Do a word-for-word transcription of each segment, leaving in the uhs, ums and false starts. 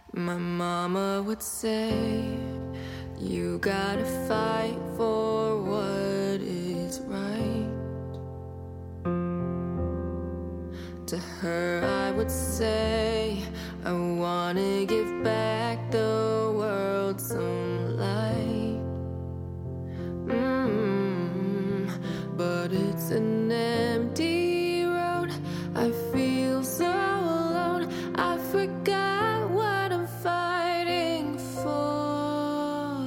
My mama would say, you gotta fight for what is right. To her I would say, I wanna give back the world some light. Mm, but it's an empty road, I feel so alone, I forgot what I'm fighting for.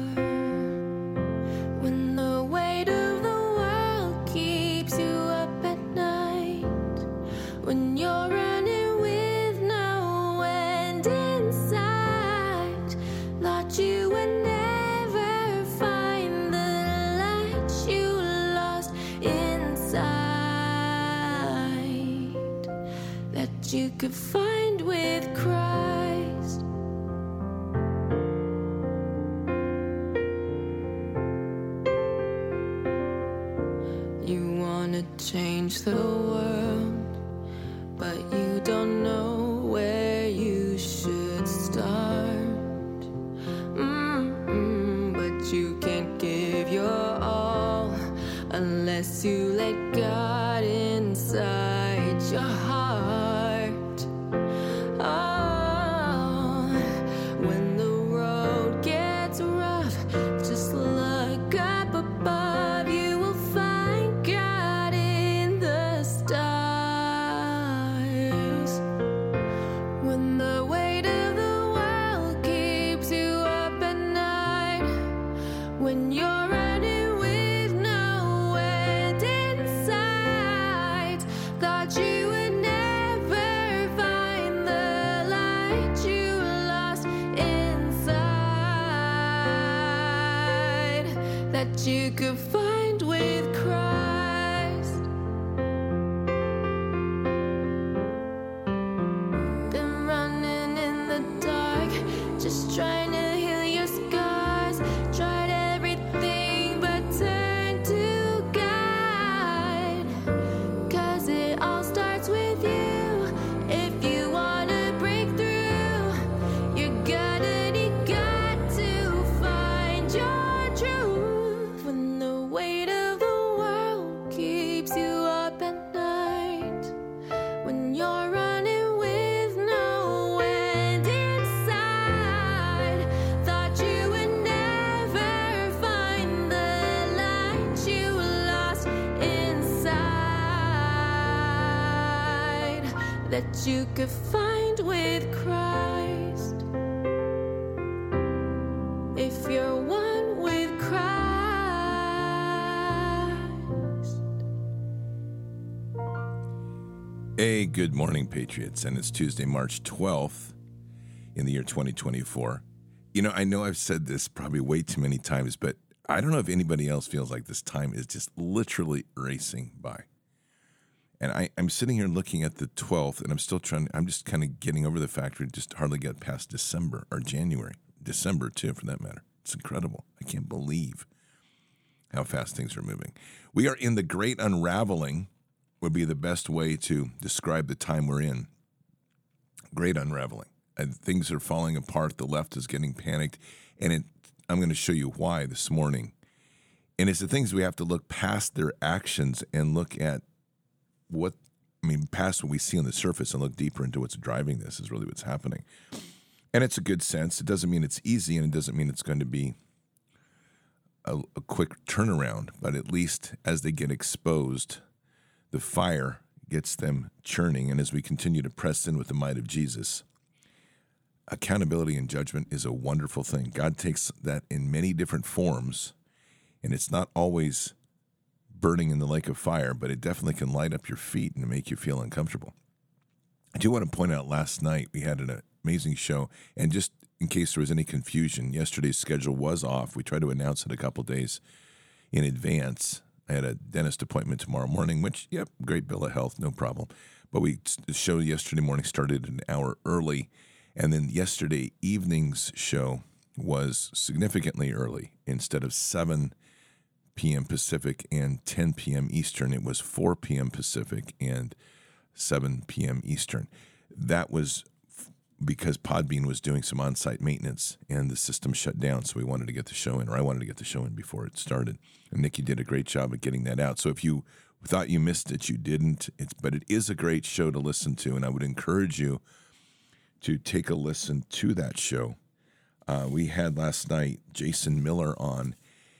When the weight of the world keeps you up at night, when you're running with no end in sight, thought you would never find the light you lost inside, that you could find with Christ. You wanna change the world, but you don't know where you should start. Mm-mm, but you can't give your all unless you let God inside your heart. Oh, when the road gets rough, just look up above. You will find God in the stars. When the weight of the world keeps you up at night, when you're running with no end in sight, thought you would never find the light you lost inside, that you could find with Christ. Been running in the dark, just trying to heal your scars. Tried everything but turned to God, 'cause it all starts with you. If you wanna break through, you're gonna need God to find your truth. When the weight of the world keeps you up at night, when you're running with no end inside, thought you would never find the light you lost inside, that you could find with Christ. If you're one with Christ. A good morning, Patriots, and it's Tuesday, March twelfth in the year twenty twenty-four. You know, I know I've said this probably way too many times, but I don't know if anybody else feels like this time is just literally racing by. And I, I'm sitting here looking at the twelfth, and I'm still trying, I'm just kind of getting over the fact we just hardly got past December, or January. December, too, for that matter. It's incredible. I can't believe how fast things are moving. We are in the great unraveling, would be the best way to describe the time we're in. Great unraveling. And things are falling apart. The left is getting panicked. And it, I'm going to show you why this morning. And it's the things we have to look past their actions and look at what, I mean, past what we see on the surface and look deeper into what's driving this is really what's happening. And it's a good sense. It doesn't mean it's easy, and it doesn't mean it's going to be a, a quick turnaround. But at least as they get exposed, the fire gets them churning. And as we continue to press in with the might of Jesus, accountability and judgment is a wonderful thing. God takes that in many different forms, and it's not always burning in the lake of fire, but it definitely can light up your feet and make you feel uncomfortable. I do want to point out last night we had an amazing show, and just in case there was any confusion, yesterday's schedule was off. We tried to announce it a couple days in advance. I had a dentist appointment tomorrow morning, which, yep, great bill of health, no problem. But we the show yesterday morning started an hour early, and then yesterday evening's show was significantly early. Instead of seven p.m. Pacific and ten p.m. Eastern, it was four p.m. Pacific and seven p.m. Eastern. That was because Podbean was doing some on-site maintenance and the system shut down, so we wanted to get the show in, or I wanted to get the show in before it started. And Nikki did a great job of getting that out. So if you thought you missed it, you didn't. It's, but it is a great show to listen to, and I would encourage you to take a listen to that show. Uh, we had last night Jason Miller on,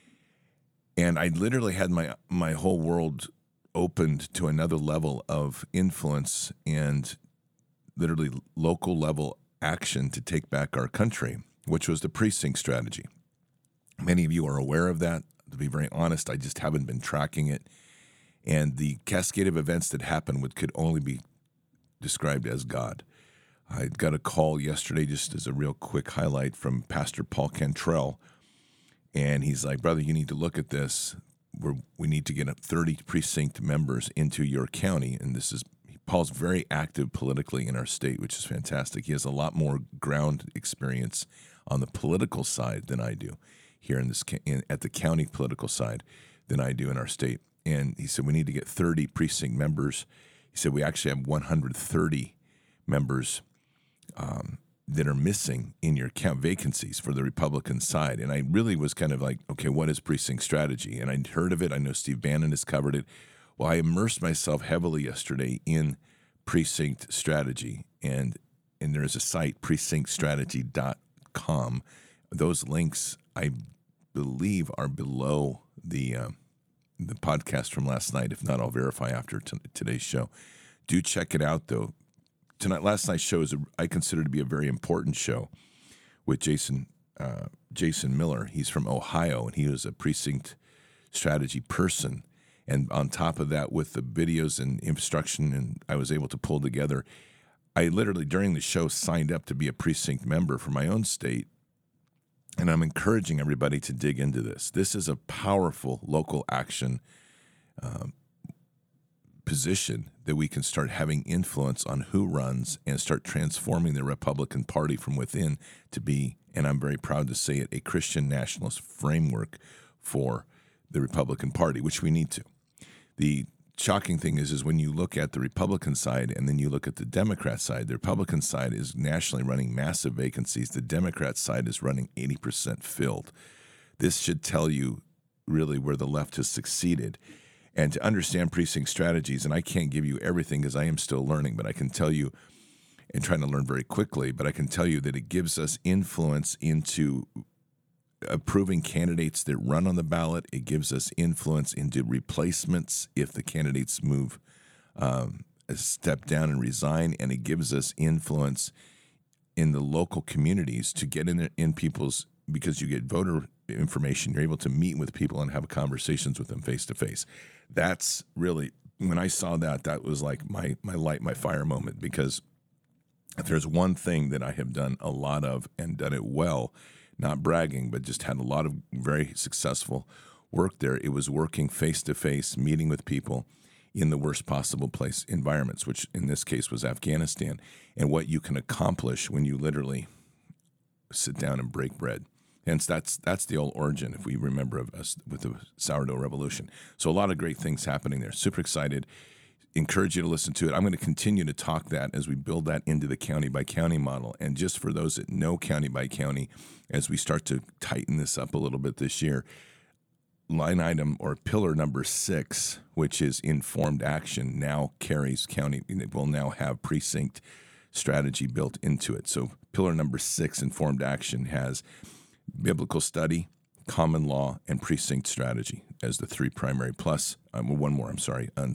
and I literally had my my whole world opened to another level of influence and literally local level action to take back our country, which was the precinct strategy. Many of you are aware of that. To be very honest, I just haven't been tracking it. And the cascade of events that happened would could only be described as God. I got a call yesterday, just as a real quick highlight, from Pastor Paul Cantrell. And he's like, brother, you need to look at this. We're, we need to get thirty precinct members into your county. And this is, Paul's very active politically in our state, which is fantastic. He has a lot more ground experience on the political side than I do here in this in, at the county political side than I do in our state. And he said, we need to get thirty precinct members. He said, we actually have one hundred thirty members um, that are missing in your count, vacancies for the Republican side. And I really was kind of like, okay, what is precinct strategy? And I'd heard of it. I know Steve Bannon has covered it. Well, I immersed myself heavily yesterday in precinct strategy. And, and there is a site, precinct strategy dot com. Those links, I believe, are below the uh, the podcast from last night. If not, I'll verify after t- today's show. Do check it out, though. Tonight, last night's show is a, I consider to be a very important show with Jason uh, Jason Miller. He's from Ohio, and he was a precinct strategy person. And on top of that, with the videos and instruction, and I was able to pull together, I literally during the show signed up to be a precinct member for my own state. And I'm encouraging everybody to dig into this. This is a powerful local action um, position that we can start having influence on who runs and start transforming the Republican Party from within to be, and I'm very proud to say it, a Christian nationalist framework for the Republican Party, which we need to. The shocking thing is, is when you look at the Republican side and then you look at the Democrat side, the Republican side is nationally running massive vacancies. The Democrat side is running eighty percent filled. This should tell you really where the left has succeeded. And to understand precinct strategies, and I can't give you everything because I am still learning, but I can tell you, and trying to learn very quickly, but I can tell you that it gives us influence into approving candidates that run on the ballot. It gives us influence into replacements if the candidates move um, a step down and resign, and it gives us influence in the local communities to get in there, in people's, because you get voter information, you're able to meet with people and have conversations with them face to face. That's really, when I saw that, that was like my my light, my fire moment, because if there's one thing that I have done a lot of and done it well, not bragging, but just had a lot of very successful work there. It was working face-to-face, meeting with people in the worst possible place environments, which in this case was Afghanistan, and what you can accomplish when you literally sit down and break bread. Hence, that's that's the old origin, if we remember, of us with the sourdough revolution. So a lot of great things happening there. Super excited. Encourage you to listen to it. I'm going to continue to talk that as we build that into the county by county model. And just for those that know county by county, as we start to tighten this up a little bit this year, line item or pillar number six, which is informed action, now carries county, it will now have precinct strategy built into it. So pillar number six, informed action, has biblical study, common law, and precinct strategy as the three primary, plus um, one more, I'm sorry, un-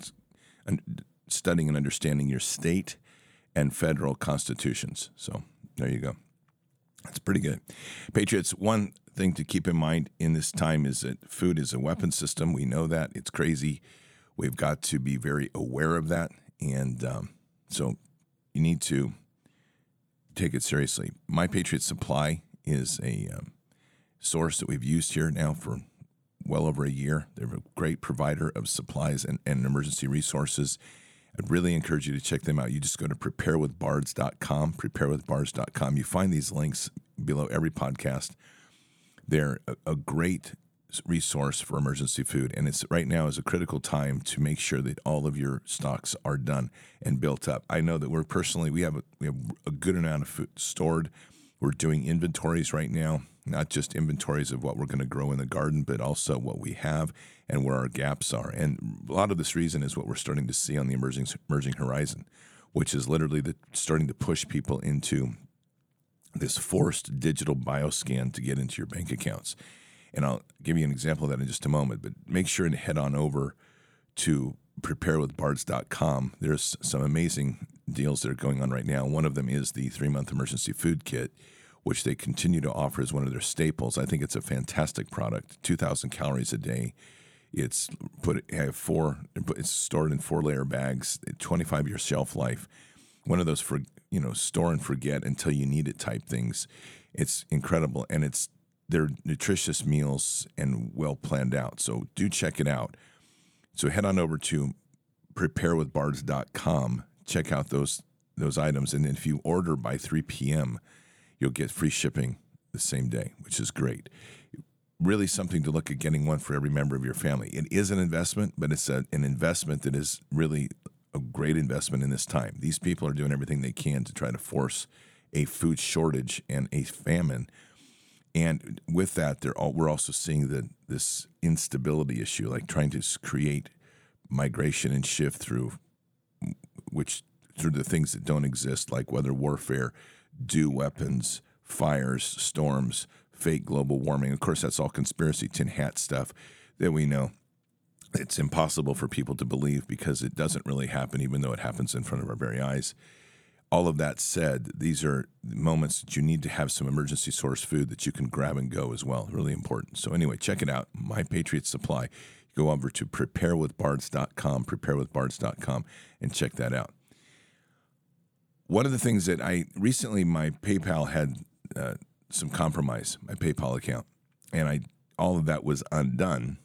studying and understanding your state and federal constitutions. So there you go. That's pretty good. Patriots, one thing to keep in mind in this time is that food is a weapon system. We know that. It's crazy. We've got to be very aware of that. And um, so you need to take it seriously. My Patriot Supply is a um, source that we've used here now for well over a year. They're a great provider of supplies and, and emergency resources. I'd really encourage you to check them out. You just go to prepare with bards dot com, prepare with bards dot com. You find these links below every podcast. They're a, a great resource for emergency food, and it's right now is a critical time to make sure that all of your stocks are done and built up. I know that we're personally we have a, we have a good amount of food stored. We're doing inventories right now, not just inventories of what we're going to grow in the garden, but also what we have and where our gaps are. And a lot of this reason is what we're starting to see on the emerging emerging horizon, which is literally the, starting to push people into this forced digital bioscan to get into your bank accounts. And I'll give you an example of that in just a moment, but make sure and head on over to prepare with bards dot com. There's some amazing deals that are going on right now. One of them is the three-month emergency food kit, which they continue to offer as one of their staples. I think it's a fantastic product, two thousand calories a day. It's put have four. It's stored in four-layer bags, twenty-five year shelf life. One of those for you know store and forget until you need it type things. It's incredible, and it's they're nutritious meals and well planned out. So do check it out. So head on over to prepare with bards dot com. Check out those those items, and if you order by three p.m., you'll get free shipping the same day, which is great. Really something to look at getting one for every member of your family. It is an investment, but it's a, an investment that is really a great investment in this time. These people are doing everything they can to try to force a food shortage and a famine. And with that, they're all, we're also seeing the, this instability issue, like trying to create migration and shift through which through the things that don't exist, like weather warfare, dew weapons, fires, storms, fake global warming. Of course, that's all conspiracy tin hat stuff that we know. It's impossible for people to believe because it doesn't really happen, even though it happens in front of our very eyes. All of that said, these are moments that you need to have some emergency source food that you can grab and go as well. Really important. So anyway, check it out, My Patriot Supply. Go over to prepare with bards dot com, prepare with bards dot com, and check that out. One of the things that I recently, my PayPal had uh, some compromise, my PayPal account, and I all of that was undone.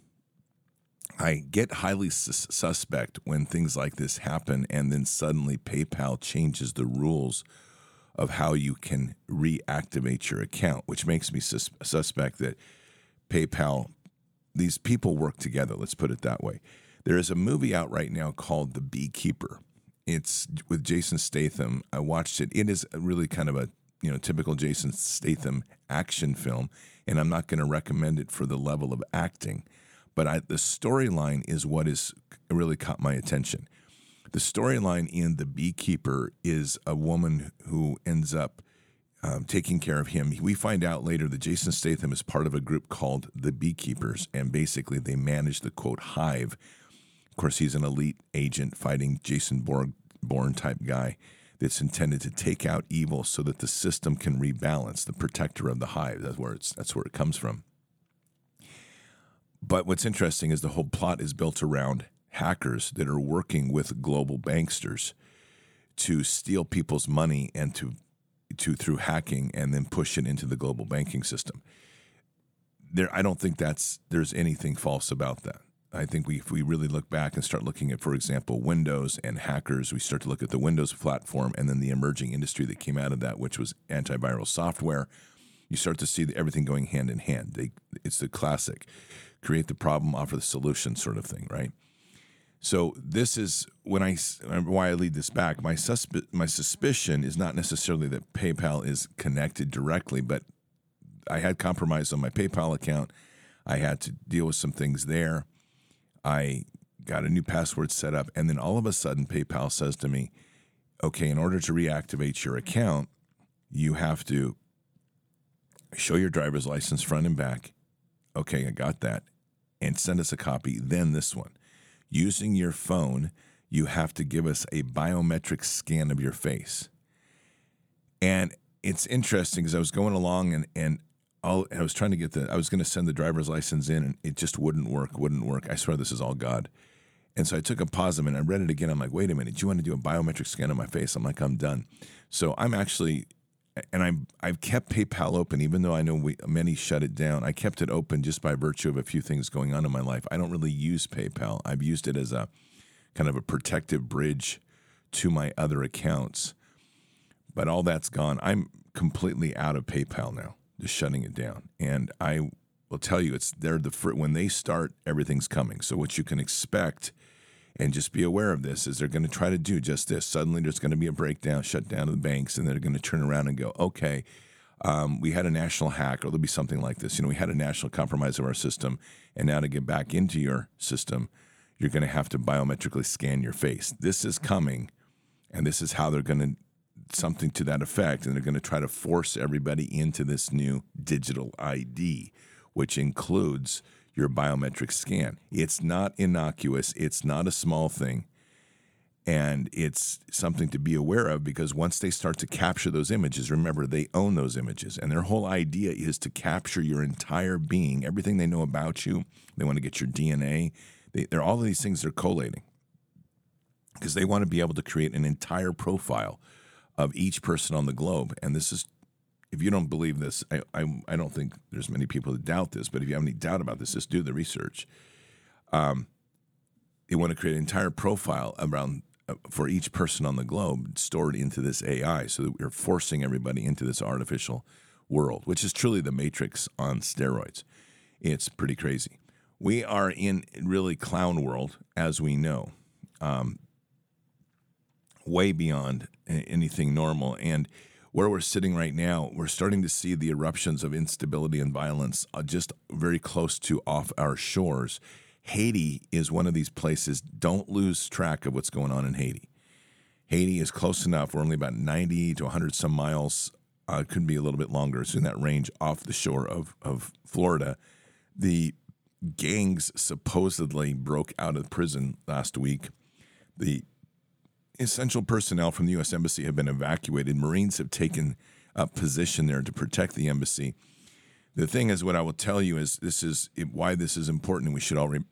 I get highly sus- suspect when things like this happen, and then suddenly PayPal changes the rules of how you can reactivate your account, which makes me sus- suspect that PayPal, these people work together, let's put it that way. There is a movie out right now called The Beekeeper. It's with Jason Statham. I watched it. It is really kind of a you know typical Jason Statham action film, and I'm not going to recommend it for the level of acting. But I, the storyline is what has really caught my attention. The storyline in The Beekeeper is a woman who ends up um, taking care of him. We find out later that Jason Statham is part of a group called The Beekeepers, and basically they manage the, quote, hive. Of course, he's an elite agent fighting Jason Bourne type guy that's intended to take out evil so that the system can rebalance, the protector of the hive. That's where, it's, that's where it comes from. But what's interesting is the whole plot is built around hackers that are working with global banksters to steal people's money and to, to through hacking and then push it into the global banking system. There, I don't think that's there's anything false about that. I think we, if we really look back and start looking at, for example, Windows and hackers, we start to look at the Windows platform and then the emerging industry that came out of that, which was antiviral software. You start to see everything going hand in hand. They, it's the classic create the problem, offer the solution sort of thing, right? So this is when I why I lead this back. My susp- my suspicion is not necessarily that PayPal is connected directly, but I had compromise on my PayPal account. I had to deal with some things there. I got a new password set up, and then all of a sudden PayPal says to me, okay, in order to reactivate your account, you have to show your driver's license front and back. Okay, I got that. And send us a copy. Then this one. Using your phone, you have to give us a biometric scan of your face. And it's interesting because I was going along and, and I'll, I was trying to get the, I was going to send the driver's license in and it just wouldn't work, wouldn't work. I swear this is all God. And so I took a pause and I read it again. I'm like, wait a minute, do you want to do a biometric scan of my face? I'm like, I'm done. So I'm actually, and I'm, I've kept PayPal open, even though I know we, many shut it down. I kept it open just by virtue of a few things going on in my life. I don't really use PayPal. I've used it as a kind of a protective bridge to my other accounts. But all that's gone. I'm completely out of PayPal now, just shutting it down. And I will tell you it's they're the fir- when they start, everything's coming. So what you can expect, and just be aware of this, is they're going to try to do just this. Suddenly there's going to be a breakdown, shut down of the banks, and they're going to turn around and go, okay, um, we had a national hack, or there'll be something like this. You know, we had a national compromise of our system, and now to get back into your system, you're going to have to biometrically scan your face. This is coming, and this is how they're going to, something to that effect, and they're going to try to force everybody into this new digital I D, which includes your biometric scan. It's not innocuous. It's not a small thing. And it's something to be aware of, because once they start to capture those images, remember, they own those images. And their whole idea is to capture your entire being, everything they know about you. They want to get your D N A. They, they're all of these things they're collating, because they want to be able to create an entire profile of each person on the globe. And this is, if you don't believe this, I, I, I don't think there's many people that doubt this, but if you have any doubt about this, just do the research. Um, they want to create an entire profile around uh, for each person on the globe stored into this A I, so that we're forcing everybody into this artificial world, which is truly the Matrix on steroids. It's pretty crazy. We are in really clown world, as we know. Um, way beyond anything normal. And where we're sitting right now, we're starting to see the eruptions of instability and violence uh, just very close to off our shores. Haiti is one of these places. Don't lose track of what's going on in Haiti. Haiti is close enough. We're only about ninety to one hundred some miles. Uh, it could be a little bit longer. It's in that range off the shore of, of Florida. The gangs supposedly broke out of prison last week. The essential personnel from the U S Embassy have been evacuated. Marines have taken up position there to protect the embassy. The thing is, what I will tell you is this is why this is important, and we should all re-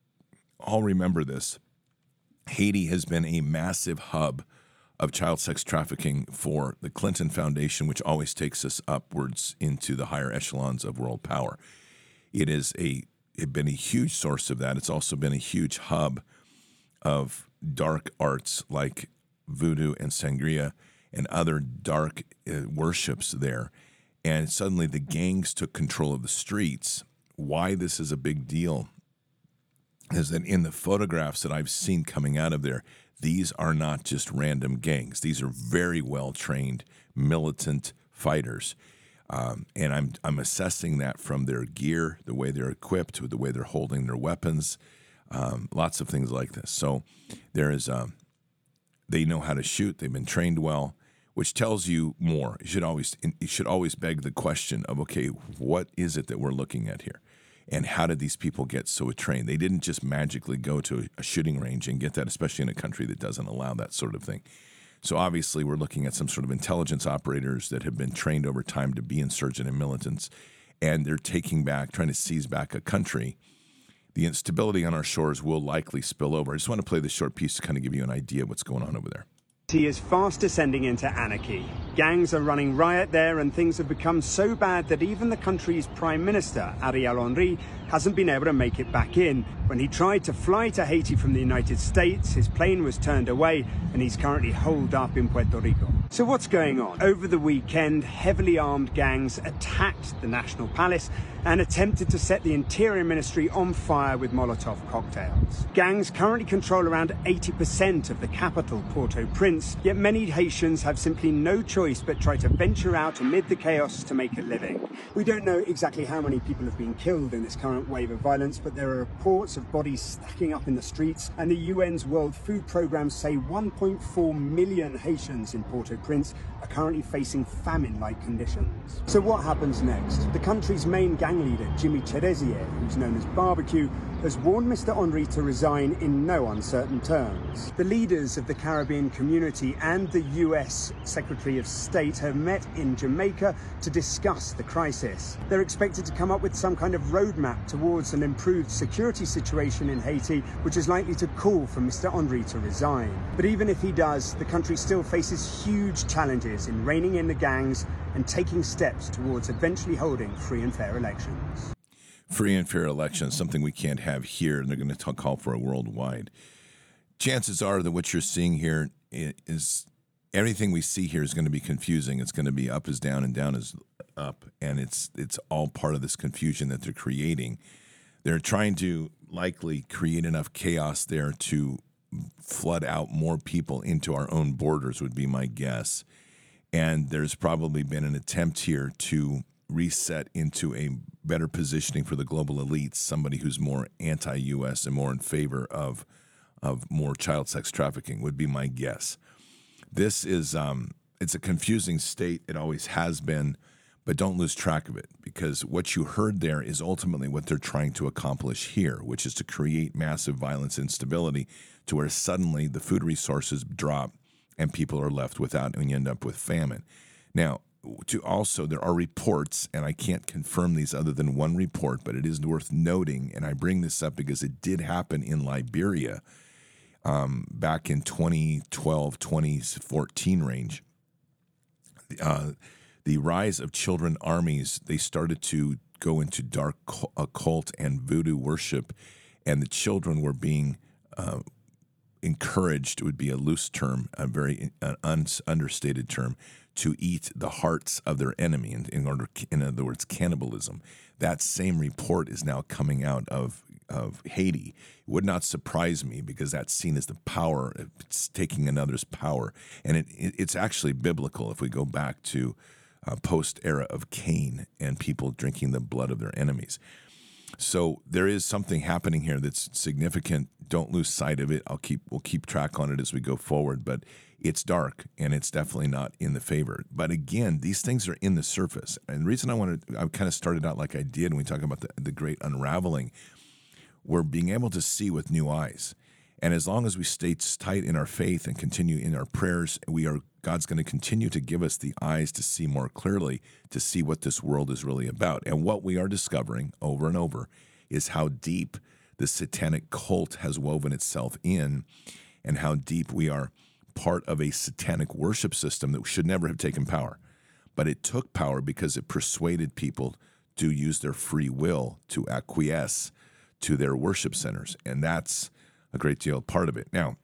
all remember this. Haiti has been a massive hub of child sex trafficking for the Clinton Foundation, which always takes us upwards into the higher echelons of world power. It is a it been a huge source of that. It's also been a huge hub of dark arts like voodoo and sangria and other dark uh, worships there. And suddenly the gangs took control of the streets. Why this is a big deal is that in the photographs that I've seen coming out of there, these are not just random gangs. These are very well-trained, militant fighters. Um, and I'm I'm assessing that from their gear, the way they're equipped, the way they're holding their weapons, Um, lots of things like this. So there is, um, they know how to shoot. They've been trained well, which tells you more. You should always, you should always beg the question of, okay, what is it that we're looking at here? And how did these people get so trained? They didn't just magically go to a shooting range and get that, especially in a country that doesn't allow that sort of thing. So obviously we're looking at some sort of intelligence operators that have been trained over time to be insurgent and militants, and they're taking back, trying to seize back a country. The instability on our shores will likely spill over. I just want to play this short piece to kind of give you an idea of what's going on over there. He is fast descending into anarchy. Gangs are running riot there, and things have become so bad that even the country's Prime Minister, Ariel Henry, hasn't been able to make it back in. When he tried to fly to Haiti from the United States, his plane was turned away, and he's currently holed up in Puerto Rico. So what's going on? Over the weekend, heavily armed gangs attacked the National Palace and attempted to set the Interior Ministry on fire with Molotov cocktails. Gangs currently control around eighty percent of the capital, Port-au-Prince, yet many Haitians have simply no choice but try to venture out amid the chaos to make a living. We don't know exactly how many people have been killed in this current wave of violence, but there are reports of bodies stacking up in the streets, and the U N's World Food Programme say one point four million Haitians in Port-au-Prince are currently facing famine-like conditions. So what happens next? The country's main gang leader, Jimmy Cherezier, who's known as Barbecue, has warned Mister Henry to resign in no uncertain terms. The leaders of the Caribbean community and the U S Secretary of State have met in Jamaica to discuss the crisis. They're expected to come up with some kind of roadmap towards an improved security situation in Haiti, which is likely to call for Mister Henry to resign. But even if he does, the country still faces huge challenges in reining in the gangs and taking steps towards eventually holding free and fair elections. Free and fair elections, something we can't have here, and they're going to call for a worldwide. Chances are that what you're seeing here is everything we see here is going to be confusing. It's going to be up is down and down is up, and it's it's all part of this confusion that they're creating. They're trying to likely create enough chaos there to flood out more people into our own borders, would be my guess. And there's probably been an attempt here to reset into a better positioning for the global elites, somebody who's more anti-U S and more in favor of of more child sex trafficking, would be my guess. This is um, it's a confusing state. It always has been, but don't lose track of it, because what you heard there is ultimately what they're trying to accomplish here, which is to create massive violence and instability to where suddenly the food resources drop and people are left without, and you end up with famine. Now, to also, there are reports, and I can't confirm these other than one report, but it is worth noting, and I bring this up because it did happen in Liberia um, back in twenty twelve, twenty fourteen range. Uh, the rise of children armies, they started to go into dark occult and voodoo worship, and the children were being uh, encouraged, would be a loose term, a very uh, un- understated term, to eat the hearts of their enemy, in, in order, in other words, cannibalism. That same report is now coming out of of Haiti. It would not surprise me, because that's seen as the power, it's taking another's power, and it, it it's actually biblical if we go back to uh, post-era of Cain and people drinking the blood of their enemies. So there is something happening here that's significant. Don't lose sight of it. I'll keep we'll keep track on it as we go forward, but it's dark and it's definitely not in the favor. But again, these things are in the surface. And the reason I wanted I kind of started out like I did when we talk about the, the great unraveling, we're being able to see with new eyes. And as long as we stay tight in our faith and continue in our prayers, we are God's going to continue to give us the eyes to see more clearly, to see what this world is really about. And what we are discovering over and over is how deep the satanic cult has woven itself in, and how deep we are part of a satanic worship system that should never have taken power. But it took power because it persuaded people to use their free will to acquiesce to their worship centers. And that's a great deal part of it. Now,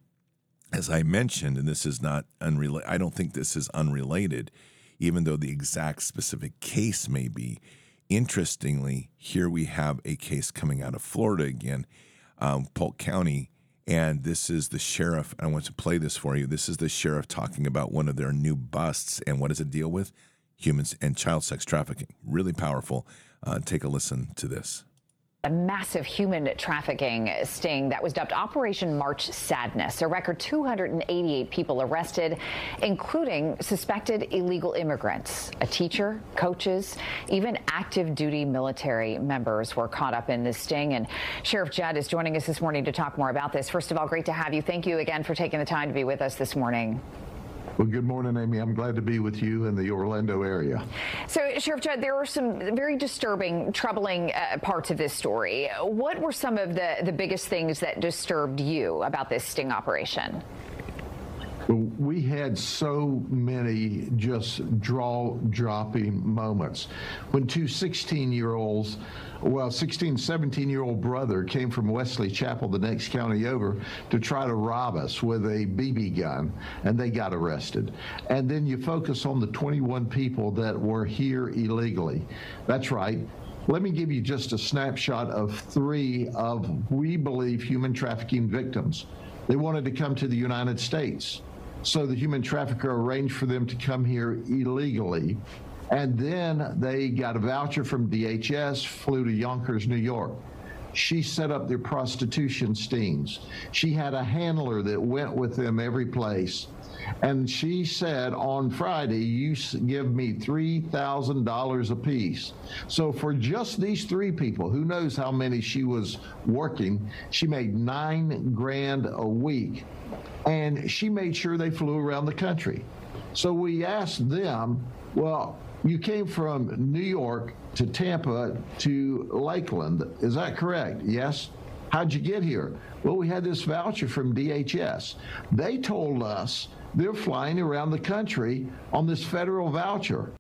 as I mentioned, and this is not unrelated, I don't think this is unrelated, even though the exact specific case may be. Interestingly, here we have a case coming out of Florida again, um, Polk County, and this is the sheriff. I want to play this for you. This is the sheriff talking about one of their new busts, and what does it deal with? Humans and child sex trafficking. Really powerful. Uh, take a listen to this. A massive human trafficking sting that was dubbed Operation March Sadness. A record two hundred eighty-eight people arrested, including suspected illegal immigrants. A teacher, coaches, even active duty military members were caught up in this sting. And Sheriff Judd is joining us this morning to talk more about this. First of all, great to have you. Thank you again for taking the time to be with us this morning. Well, good morning, Amy. I'm glad to be with you in the Orlando area. So, Sheriff Judd, there were some very disturbing, troubling uh, parts of this story. What were some of the, the biggest things that disturbed you about this sting operation? Well, we had so many just jaw-dropping moments. When two sixteen-year-olds, well, sixteen, seventeen-year-old brother came from Wesley Chapel, the next county over, to try to rob us with a B B gun, and they got arrested. And then you focus on the twenty-one people that were here illegally. That's right. Let me give you just a snapshot of three of, we believe, human trafficking victims. They wanted to come to the United States. So the human trafficker arranged for them to come here illegally. And then they got a voucher from D H S, flew to Yonkers, New York. She set up their prostitution stings. She had a handler that went with them every place. And she said, on Friday, you give me three thousand dollars apiece. So for just these three people, who knows how many she was working, she made nine grand a week. And she made sure they flew around the country. So we asked them, well, you came from New York to Tampa to Lakeland. Is that correct? Yes. How'd you get here? Well, we had this voucher from D H S. They told us they're flying around the country on this federal voucher.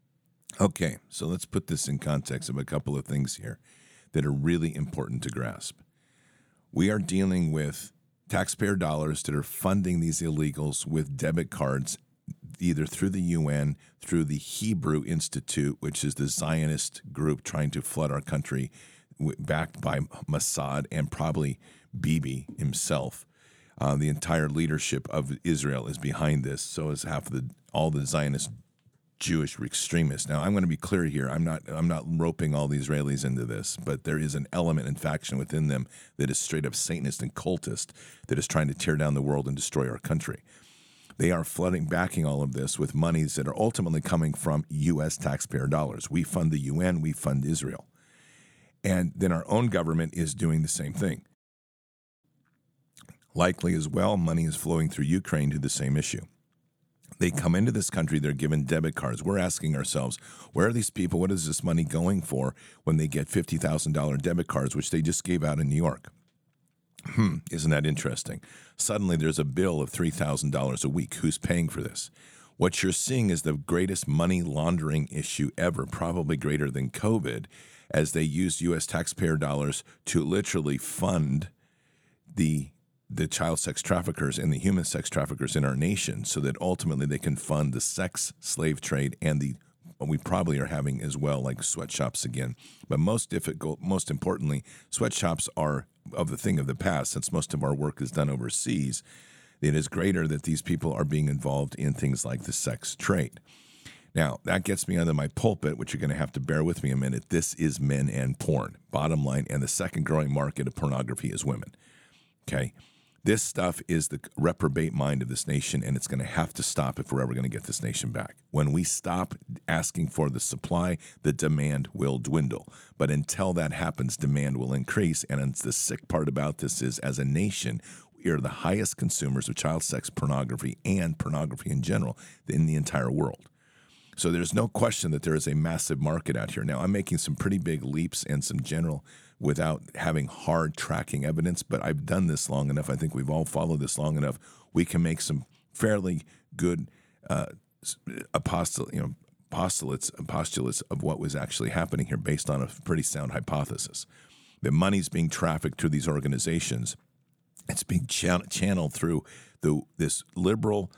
Okay, so let's put this in context of a couple of things here that are really important to grasp. We are dealing with taxpayer dollars that are funding these illegals with debit cards either through the U N, through the Hebrew Institute, which is the Zionist group trying to flood our country, backed by Mossad and probably Bibi himself. Uh, the entire leadership of Israel is behind this. So is half of the all the Zionist Jewish extremists. Now, I'm going to be clear here. I'm not I'm not roping all the Israelis into this, but there is an element and faction within them that is straight up Satanist and cultist that is trying to tear down the world and destroy our country. They are flooding, backing all of this with monies that are ultimately coming from U S taxpayer dollars. We fund the U N, we fund Israel. And then our own government is doing the same thing. Likely as well, money is flowing through Ukraine to the same issue. They come into this country, they're given debit cards. We're asking ourselves, where are these people? What is this money going for when they get fifty thousand dollars debit cards, which they just gave out in New York? Hmm, isn't that interesting? Suddenly there's a bill of three thousand dollars a week. Who's paying for this? What you're seeing is the greatest money laundering issue ever, probably greater than COVID, as they use U S taxpayer dollars to literally fund the the child sex traffickers and the human sex traffickers in our nation so that ultimately they can fund the sex slave trade and the we probably are having as well, like sweatshops again. But most difficult, most importantly, sweatshops are of the thing of the past since most of our work is done overseas. It is greater that these people are being involved in things like the sex trade. Now, that gets me under my pulpit, which you're going to have to bear with me a minute. This is men and porn, bottom line, and the second growing market of pornography is women. Okay? This stuff is the reprobate mind of this nation, and it's going to have to stop if we're ever going to get this nation back. When we stop asking for the supply, the demand will dwindle. But until that happens, demand will increase. And the sick part about this is, as a nation, we are the highest consumers of child sex pornography and pornography in general in the entire world. So there's no question that there is a massive market out here. Now, I'm making some pretty big leaps and some general without having hard tracking evidence, but I've done this long enough. I think we've all followed this long enough. We can make some fairly good uh, apostle, you know, postulates, postulates of what was actually happening here based on a pretty sound hypothesis. The money's being trafficked through these organizations. It's being chan- channeled through the this liberal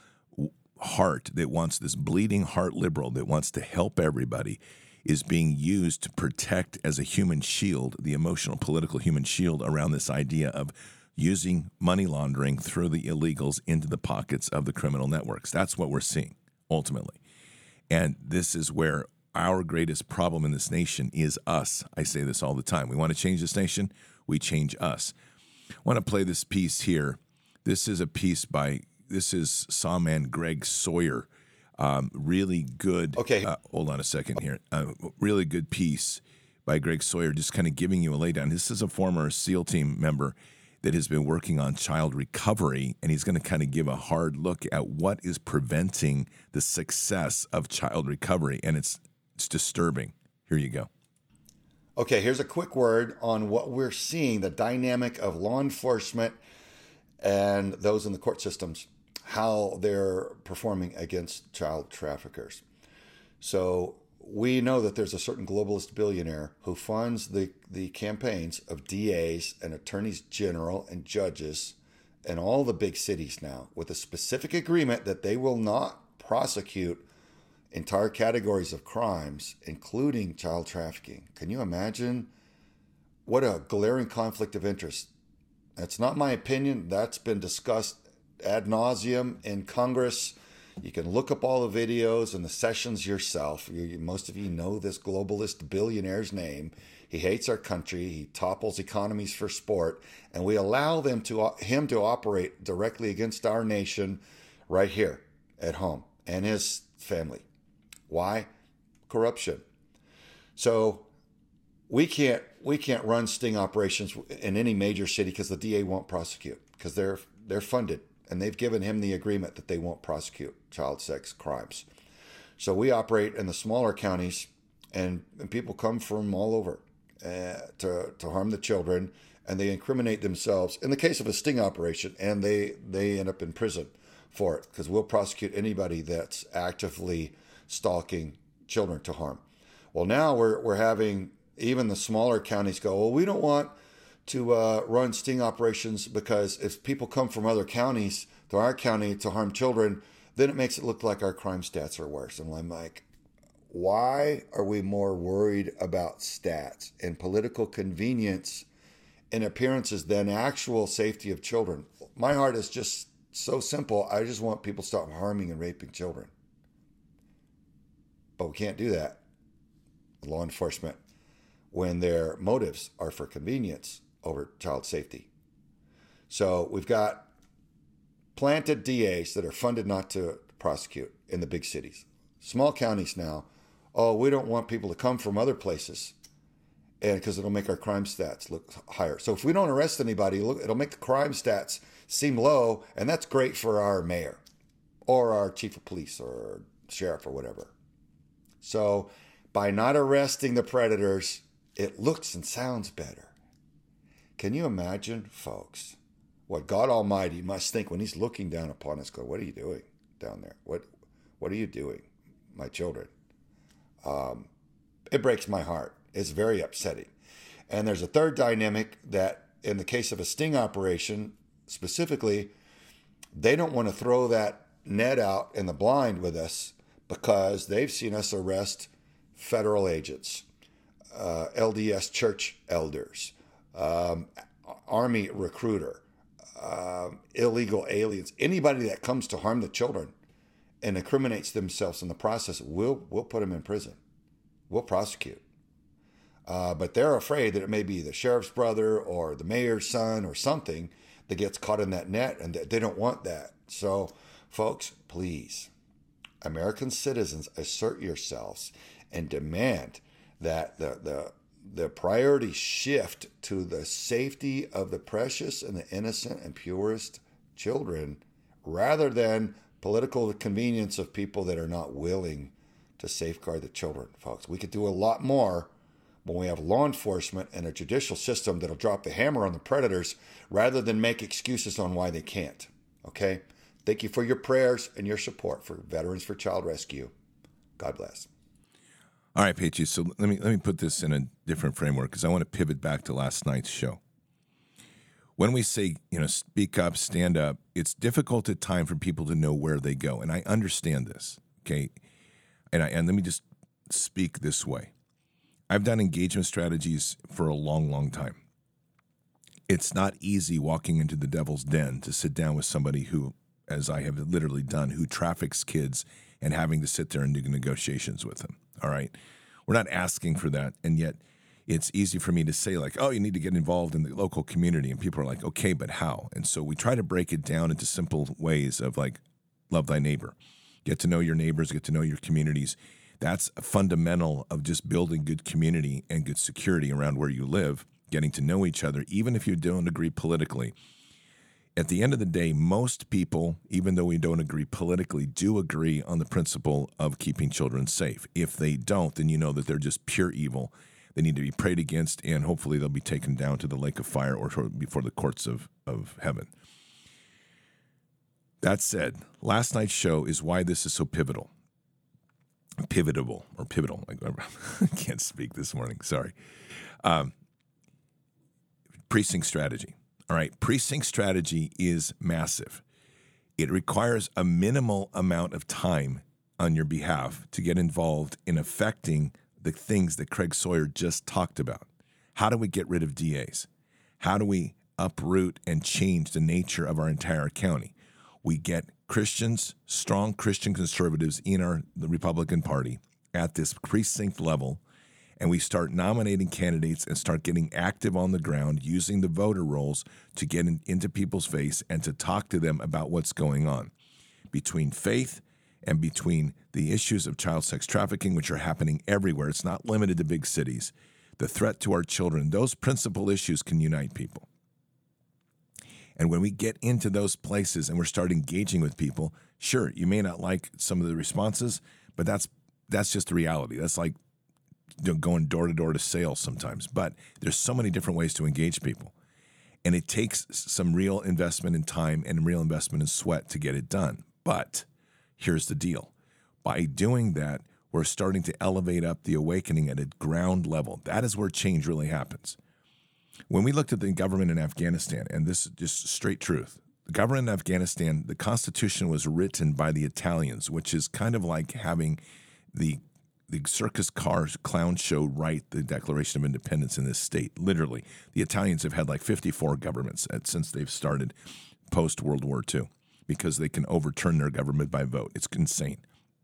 heart that wants, this bleeding heart liberal that wants to help everybody, is being used to protect as a human shield, the emotional, political human shield around this idea of using money laundering through the illegals into the pockets of the criminal networks. That's what we're seeing, ultimately. And this is where our greatest problem in this nation is us. I say this all the time. We want to change this nation, we change us. I want to play this piece here. This is a piece by, this is Sawman Greg Sawyer. Um, really good. Okay. Uh, hold on a second here. Uh, really good piece by Greg Sawyer, just kind of giving you a laydown. This is a former SEAL team member that has been working on child recovery, and he's going to kind of give a hard look at what is preventing the success of child recovery, and it's it's disturbing. Here you go. Okay, here's a quick word on what we're seeing, the dynamic of law enforcement and those in the court systems, how they're performing against child traffickers. So we know that there's a certain globalist billionaire who funds the, the campaigns of D As and attorneys general and judges in all the big cities now with a specific agreement that they will not prosecute entire categories of crimes, including child trafficking. Can you imagine what a glaring conflict of interest? That's not my opinion. That's been discussed ad nauseum in Congress. You can look up all the videos and the sessions yourself. You, most of you know this globalist billionaire's name. He hates our country. He topples economies for sport, and we allow them to him to operate directly against our nation right here at home and his family. Why? Corruption. So we can't we can't run sting operations in any major city because the D A won't prosecute because they're they're funded. And they've given him the agreement that they won't prosecute child sex crimes. So we operate in the smaller counties, and, and people come from all over uh, to, to harm the children, and they incriminate themselves in the case of a sting operation, and they, they end up in prison for it because we'll prosecute anybody that's actively stalking children to harm. Well, now we're, we're having even the smaller counties go, well, we don't want to uh, run sting operations because if people come from other counties to our county to harm children, then it makes it look like our crime stats are worse. And I'm like, why are we more worried about stats and political convenience and appearances than actual safety of children? My heart is just so simple. I just want people to stop harming and raping children. But we can't do that with law enforcement when their motives are for convenience over child safety. So we've got planted D As that are funded not to prosecute in the big cities. Small counties now, oh, we don't want people to come from other places, and because it'll make our crime stats look higher. So if we don't arrest anybody, look, it'll make the crime stats seem low, and that's great for our mayor or our chief of police or sheriff or whatever. So by not arresting the predators, it looks and sounds better. Can you imagine, folks, what God Almighty must think when he's looking down upon us, go, what are you doing down there? What what are you doing, my children? Um, it breaks my heart. It's very upsetting. And there's a third dynamic that in the case of a sting operation, specifically, they don't want to throw that net out in the blind with us because they've seen us arrest federal agents, uh, L D S church elders, um, Army recruiter, um, illegal aliens, anybody that comes to harm the children and incriminates themselves in the process, we'll, we'll put them in prison. We'll prosecute. Uh, but they're afraid that it may be the sheriff's brother or the mayor's son or something that gets caught in that net, and they don't want that. So, folks, please, American citizens, assert yourselves and demand that the, the, the priority shift to the safety of the precious and the innocent and purest children rather than political convenience of people that are not willing to safeguard the children, folks. We could do a lot more when we have law enforcement and a judicial system that'll drop the hammer on the predators rather than make excuses on why they can't. Okay? Thank you for your prayers and your support for Veterans for Child Rescue. God bless. All right, Patriot. So let me let me put this in a different framework because I want to pivot back to last night's show. When we say, you know, speak up, stand up, it's difficult at times for people to know where they go, and I understand this. Okay, and I, and let me just speak this way. I've done engagement strategies for a long, long time. It's not easy walking into the devil's den to sit down with somebody who, as I have literally done, who traffics kids and having to sit there and do negotiations with them. All right? We're not asking for that, and yet it's easy for me to say, like, oh, you need to get involved in the local community, and people are like, okay, but how? And so we try to break it down into simple ways of, like, love thy neighbor. Get to know your neighbors, get to know your communities. That's a fundamental of just building good community and good security around where you live, getting to know each other, even if you don't agree politically. At the end of the day, most people, even though we don't agree politically, do agree on the principle of keeping children safe. If they don't, then you know that they're just pure evil. They need to be prayed against, and hopefully they'll be taken down to the lake of fire or before the courts of, of heaven. That said, last night's show is why this is so pivotal. Pivotable or pivotal. I can't speak this morning. Sorry. Um, precinct strategy. All right. Precinct strategy is massive. It requires a minimal amount of time on your behalf to get involved in affecting the things that Craig Sawyer just talked about. How do we get rid of D As? How do we uproot and change the nature of our entire county? We get Christians, strong Christian conservatives in our the Republican Party at this precinct level, and we start nominating candidates and start getting active on the ground using the voter rolls to get in, into people's face and to talk to them about what's going on between faith and between the issues of child sex trafficking, which are happening everywhere. It's not limited to big cities. The threat to our children, those principal issues can unite people. And when we get into those places and we're start engaging with people, sure, you may not like some of the responses, but that's that's just the reality. That's like, you know, going door to door to sales sometimes. But there's so many different ways to engage people. And it takes some real investment in time and real investment in sweat to get it done. But here's the deal. By doing that, we're starting to elevate up the awakening at a ground level. That is where change really happens. When we looked at the government in Afghanistan, and this is just straight truth, the government in Afghanistan, the Constitution was written by the Italians, which is kind of like having the the circus cars clown show write the Declaration of Independence in this state. Literally, the Italians have had like fifty-four governments since they've started post World War Two because they can overturn their government by vote. It's insane.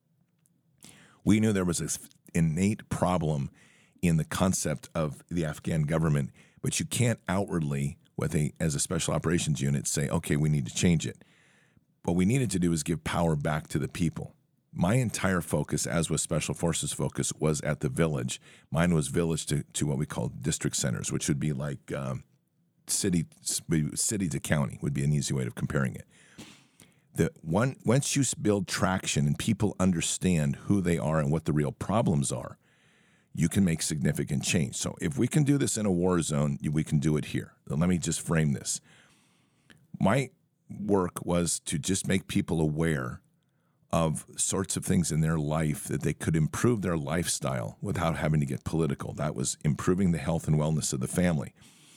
We knew there was this innate problem in the concept of the Afghan government, but you can't outwardly, with a as a special operations unit, say, okay, we need to change it. What we needed to do is give power back to the people. My entire focus, as was Special Forces focus, was at the village. Mine was village to, to what we call district centers, which would be like um, city city to county would be an easy way of comparing it. The one once you build traction and people understand who they are and what the real problems are, you can make significant change. So if we can do this in a war zone, we can do it here. Let me just frame this. My work was to just make people aware of sorts of things in their life that they could improve their lifestyle without having to get political. That was improving the health and wellness of the family,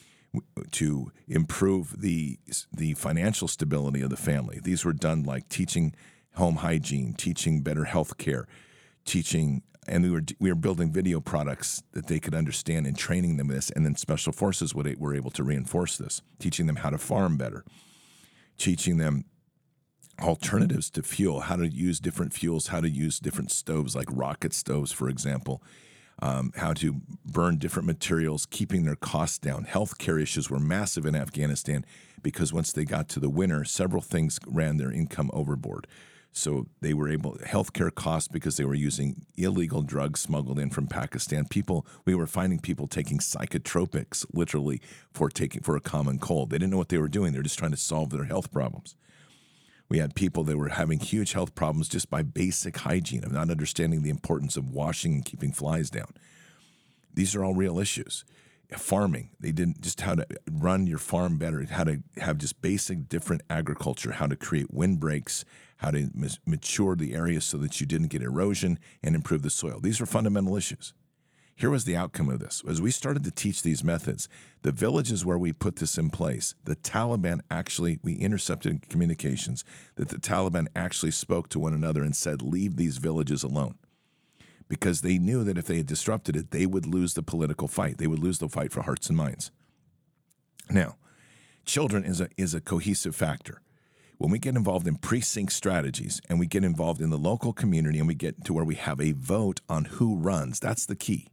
to improve the the financial stability of the family. These were done like teaching home hygiene, teaching better health care, teaching, and we were we were building video products that they could understand and training them this, and then Special Forces would, were able to reinforce this, teaching them how to farm better, teaching them alternatives to fuel, how to use different fuels, how to use different stoves like rocket stoves, for example, um, how to burn different materials, keeping their costs down. Healthcare issues were massive in Afghanistan because once they got to the winter, several things ran their income overboard. So they were able, healthcare costs because they were using illegal drugs smuggled in from Pakistan. People, we were finding people taking psychotropics literally for taking for a common cold. They didn't know what they were doing. They were just trying to solve their health problems. We had people that were having huge health problems just by basic hygiene, of not understanding the importance of washing and keeping flies down. These are all real issues. Farming, they didn't just how to run your farm better, how to have just basic different agriculture, how to create windbreaks, how to mature the area so that you didn't get erosion and improve the soil. These are fundamental issues. Here was the outcome of this. As we started to teach these methods, the villages where we put this in place, the Taliban actually, we intercepted communications that the Taliban actually spoke to one another and said, leave these villages alone. Because they knew that if they had disrupted it, they would lose the political fight. They would lose the fight for hearts and minds. Now, children is a, is a cohesive factor. When we get involved in precinct strategies and we get involved in the local community and we get to where we have a vote on who runs, that's the key.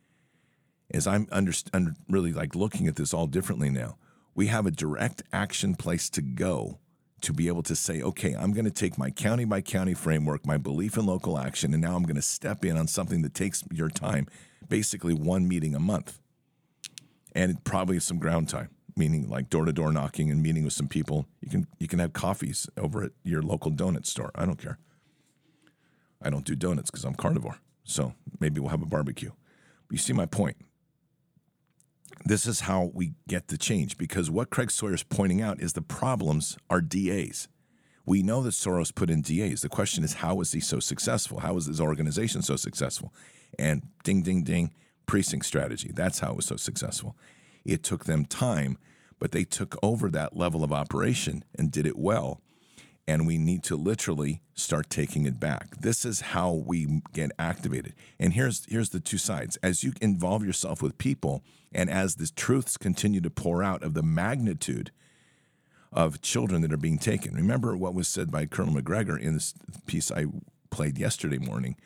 As I'm under, under, really like looking at this all differently now, we have a direct action place to go to be able to say, okay, I'm going to take my county by county framework, my belief in local action, and now I'm going to step in on something that takes your time, basically one meeting a month. And probably some ground time, meaning like door-to-door knocking and meeting with some people. You can you can have coffees over at your local donut store. I don't care. I don't do donuts because I'm carnivore. So maybe we'll have a barbecue. But you see my point. This is how we get the change, because what Craig Sawyer is pointing out is the problems are D As. We know that Soros put in D As. The question is, how was he so successful? How was his organization so successful? And ding, ding, ding, precinct strategy. That's how it was so successful. It took them time, but they took over that level of operation and did it well. And we need to literally start taking it back. This is how we get activated. And here's here's the two sides. As you involve yourself with people, and as the truths continue to pour out of the magnitude of children that are being taken. Remember what was said by Colonel McGregor in this piece I played yesterday morning.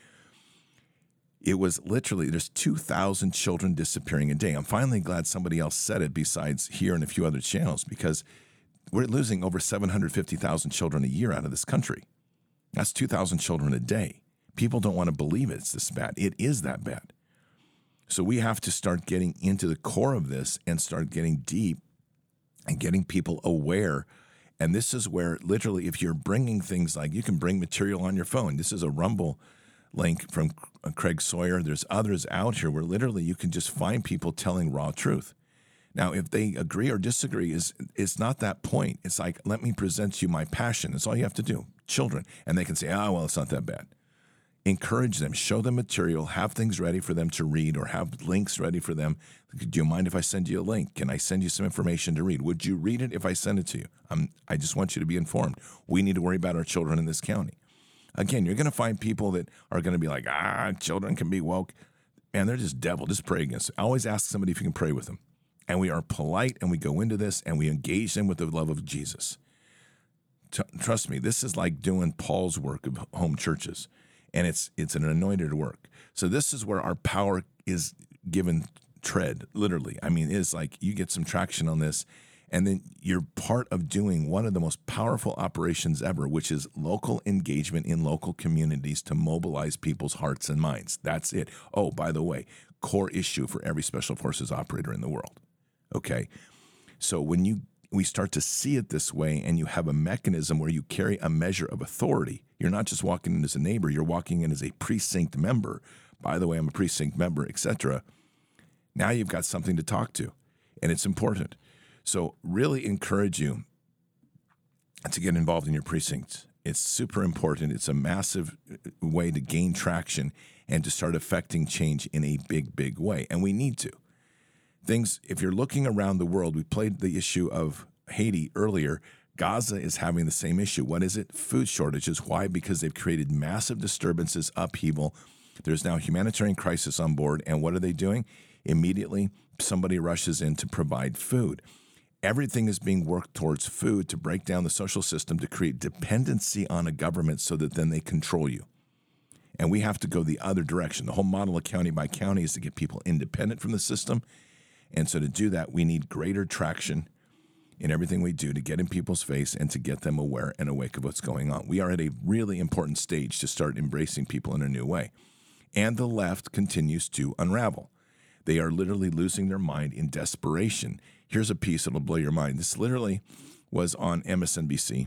It was literally, there's two thousand children disappearing a day. I'm finally glad somebody else said it besides here and a few other channels, because we're losing over seven hundred fifty thousand children a year out of this country. That's two thousand children a day. People don't want to believe it's this bad. It is that bad. So we have to start getting into the core of this and start getting deep and getting people aware. And this is where literally, if you're bringing things like, you can bring material on your phone. This is a Rumble link from Craig Sawyer. There's others out here where literally you can just find people telling raw truth. Now, if they agree or disagree, is it's not that point. It's like, let me present you my passion. That's all you have to do. Children. And they can say, oh, well, it's not that bad. Encourage them, show them material, have things ready for them to read or have links ready for them. Do you mind if I send you a link? Can I send you some information to read? Would you read it if I send it to you? I'm, I just want you to be informed. We need to worry about our children in this county. Again, you're going to find people that are going to be like, ah, children can be woke. And they're just devil. Just pray against it. I always ask somebody if you can pray with them. And we are polite and we go into this and we engage them with the love of Jesus. T- trust me, this is like doing Paul's work of home churches. And it's it's an anointed work. So this is where our power is given tread, literally. I mean, it's like you get some traction on this, and then you're part of doing one of the most powerful operations ever, which is local engagement in local communities to mobilize people's hearts and minds. That's it. Oh, by the way, core issue for every special forces operator in the world. Okay? So when you we start to see it this way and you have a mechanism where you carry a measure of authority, you're not just walking in as a neighbor, you're walking in as a precinct member. By the way, I'm a precinct member, et cetera. Now you've got something to talk to, and it's important. So really encourage you to get involved in your precincts. It's super important. It's a massive way to gain traction and to start affecting change in a big, big way, and we need to. Things, if you're looking around the world, we played the issue of Haiti earlier. Gaza is having the same issue. What is it? Food shortages. Why? Because they've created massive disturbances, upheaval. There's now a humanitarian crisis on board, and what are they doing? Immediately, somebody rushes in to provide food. Everything is being worked towards food to break down the social system, to create dependency on a government so that then they control you. And we have to go the other direction. The whole model of county by county is to get people independent from the system. And so to do that, we need greater traction in everything we do to get in people's face and to get them aware and awake of what's going on. We are at a really important stage to start embracing people in a new way. And the left continues to unravel. They are literally losing their mind in desperation. Here's a piece that'll blow your mind. This literally was on M S N B C.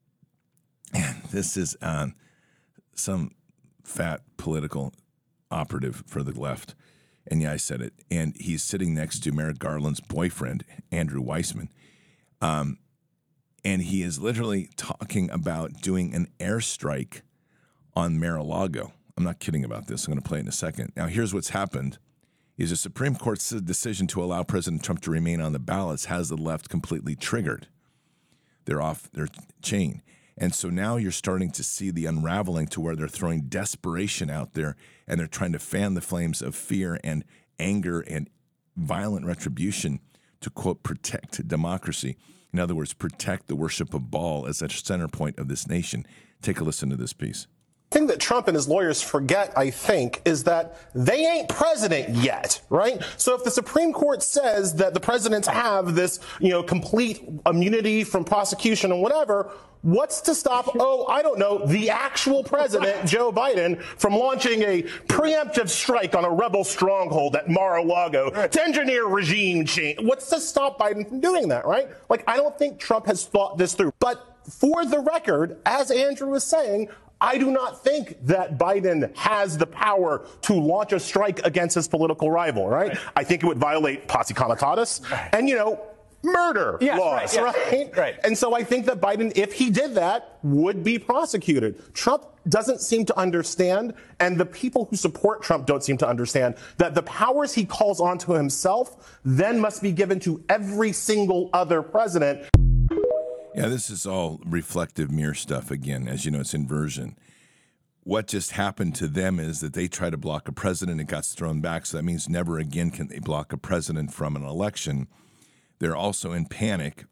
And this is um, some fat political operative for the left. And yeah, I said it. And he's sitting next to Merrick Garland's boyfriend, Andrew Weissman. Um, and he is literally talking about doing an airstrike on Mar-a-Lago. I'm not kidding about this. I'm going to play it in a second. Now, here's what's happened. Is the Supreme Court's decision to allow President Trump to remain on the ballots has the left completely triggered. They're off their chain. And so now you're starting to see the unraveling to where they're throwing desperation out there and they're trying to fan the flames of fear and anger and violent retribution to, quote, protect democracy. In other words, protect the worship of Baal as a center point of this nation. Take a listen to this piece. The thing that Trump and his lawyers forget, I think, is that they ain't president yet, right? So if the Supreme Court says that the presidents have this, you know, complete immunity from prosecution and whatever, what's to stop, oh, I don't know, the actual president, Joe Biden, from launching a preemptive strike on a rebel stronghold at Mar-a-Lago to engineer regime change? What's to stop Biden from doing that, right? Like, I don't think Trump has thought this through. But for the record, as Andrew was saying, I do not think that Biden has the power to launch a strike against his political rival, right? right. I think it would violate posse comitatus right. and, you know, murder yes, laws, right, yes. right? Right. And so I think that Biden, if he did that, would be prosecuted. Trump doesn't seem to understand, and the people who support Trump don't seem to understand, that the powers he calls onto himself then must be given to every single other president. Yeah, this is all reflective mirror stuff again. As you know, it's inversion. What just happened to them is that they tried to block a president and got thrown back, so that means never again can they block a president from an election. They're also in panic,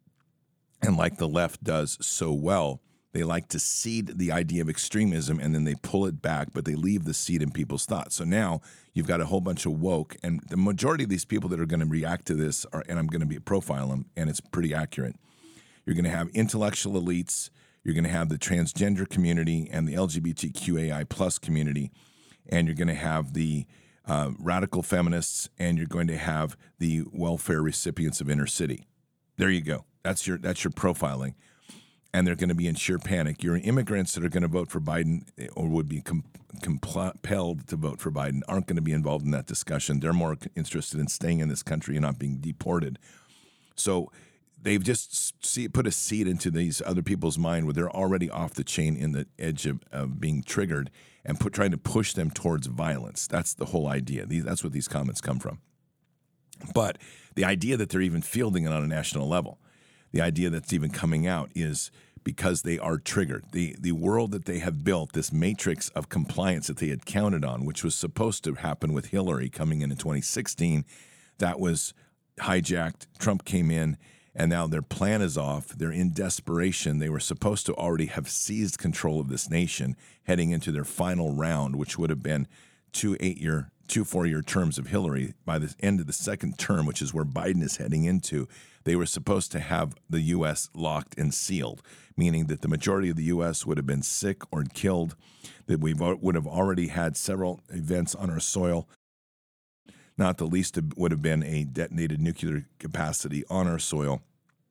and like the left does so well, they like to seed the idea of extremism, and then they pull it back, but they leave the seed in people's thoughts. So now you've got a whole bunch of woke, and the majority of these people that are going to react to this, are, and I'm going to be profile them, and it's pretty accurate. You're going to have intellectual elites. You're going to have the transgender community and the L G B T Q A I plus community. And you're going to have the uh, radical feminists, and you're going to have the welfare recipients of inner city. There you go. That's your that's your profiling. And they're going to be in sheer panic. Your immigrants that are going to vote for Biden or would be com- compelled to vote for Biden aren't going to be involved in that discussion. They're more interested in staying in this country and not being deported. So they've just see, put a seed into these other people's mind where they're already off the chain in the edge of, of being triggered. and put, trying to push them towards violence. That's the whole idea. These, that's what these comments come from. But the idea that they're even fielding it on a national level, the idea that's even coming out is because they are triggered. The the world that they have built, this matrix of compliance that they had counted on, which was supposed to happen with Hillary coming in in twenty sixteen, that was hijacked. Trump came in, and now their plan is off. They're in desperation. They were supposed to already have seized control of this nation heading into their final round, which would have been two eight-year, two four-year terms of Hillary. By the end of the second term, which is where Biden is heading into, they were supposed to have the U S locked and sealed, meaning that the majority of the U S would have been sick or killed, that we would have already had several events on our soil. Not the least would have been a detonated nuclear capacity on our soil,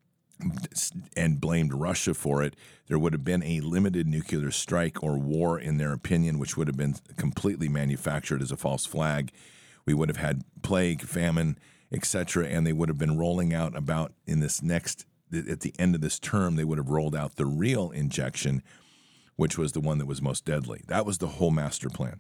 and blamed Russia for it. There would have been a limited nuclear strike or war, in their opinion, which would have been completely manufactured as a false flag. We would have had plague, famine, et cetera, and they would have been rolling out about in this next, at the end of this term, they would have rolled out the real injection, which was the one that was most deadly. That was the whole master plan.